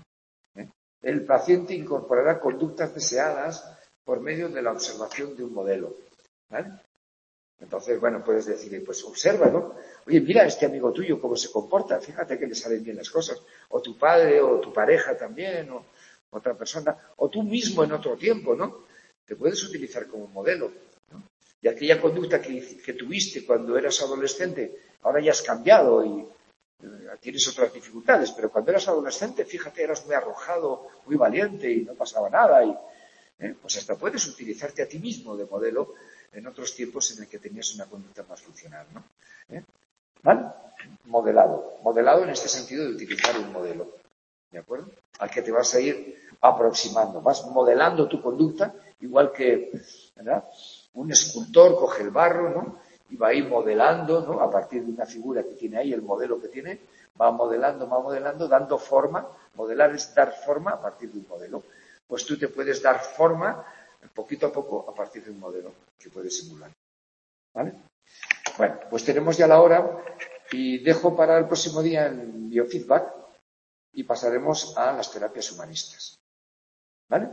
El paciente incorporará conductas deseadas por medio de la observación de un modelo, ¿vale? Entonces, bueno, puedes decir, pues observa, ¿no? Oye, mira a este amigo tuyo cómo se comporta, fíjate que le salen bien las cosas. O tu padre, o tu pareja también, o otra persona, o tú mismo en otro tiempo, ¿no? Te puedes utilizar como modelo, ¿no? Y aquella conducta que tuviste cuando eras adolescente, ahora ya has cambiado y tienes otras dificultades, pero cuando eras adolescente, fíjate, eras muy arrojado, muy valiente y no pasaba nada. Pues hasta puedes utilizarte a ti mismo de modelo en otros tiempos en el que tenías una conducta más funcional, ¿no? ¿Vale? Modelado en este sentido de utilizar un modelo, ¿de acuerdo? Al que te vas a ir aproximando, vas modelando tu conducta, igual que, ¿verdad? Un escultor coge el barro, ¿no? Y va a ir modelando, ¿no? A partir de una figura que tiene ahí, el modelo que tiene, va modelando, dando forma. Modelar es dar forma a partir de un modelo. Pues tú te puedes dar forma poquito a poco a partir de un modelo que puedes simular. ¿Vale? Bueno, pues tenemos ya la hora y dejo para el próximo día el biofeedback y pasaremos a las terapias humanistas. ¿Vale?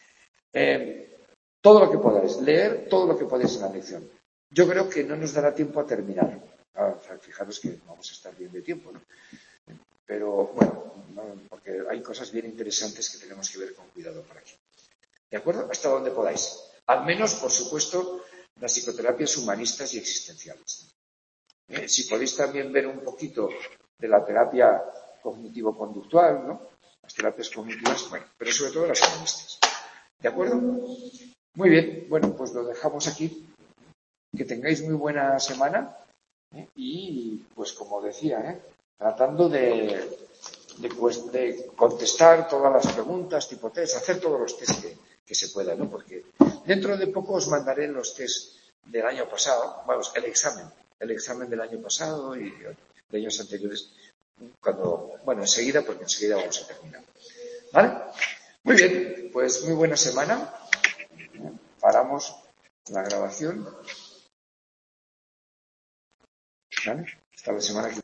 Todo lo que podáis, leer todo lo que podáis en la lección. Yo creo que no nos dará tiempo a terminar. Fijaros que vamos a estar bien de tiempo, ¿no? Pero bueno, porque hay cosas bien interesantes que tenemos que ver con cuidado por aquí. ¿De acuerdo? Hasta donde podáis. Al menos, por supuesto, las psicoterapias humanistas y existenciales. Si podéis también ver un poquito de la terapia cognitivo-conductual, ¿no? Las terapias cognitivas, bueno, pero sobre todo las humanistas. ¿De acuerdo? Muy bien, bueno, pues lo dejamos aquí. Que tengáis muy buena semana y, pues como decía, tratando de contestar todas las preguntas tipo test, hacer todos los test que se puedan, ¿no? Porque dentro de poco os mandaré los test del año pasado, vamos, el examen del año pasado y de años anteriores, enseguida, porque enseguida vamos a terminar. ¿Vale? Muy bien, pues muy buena semana. Paramos la grabación. ¿Vale? Hasta la semana que viene.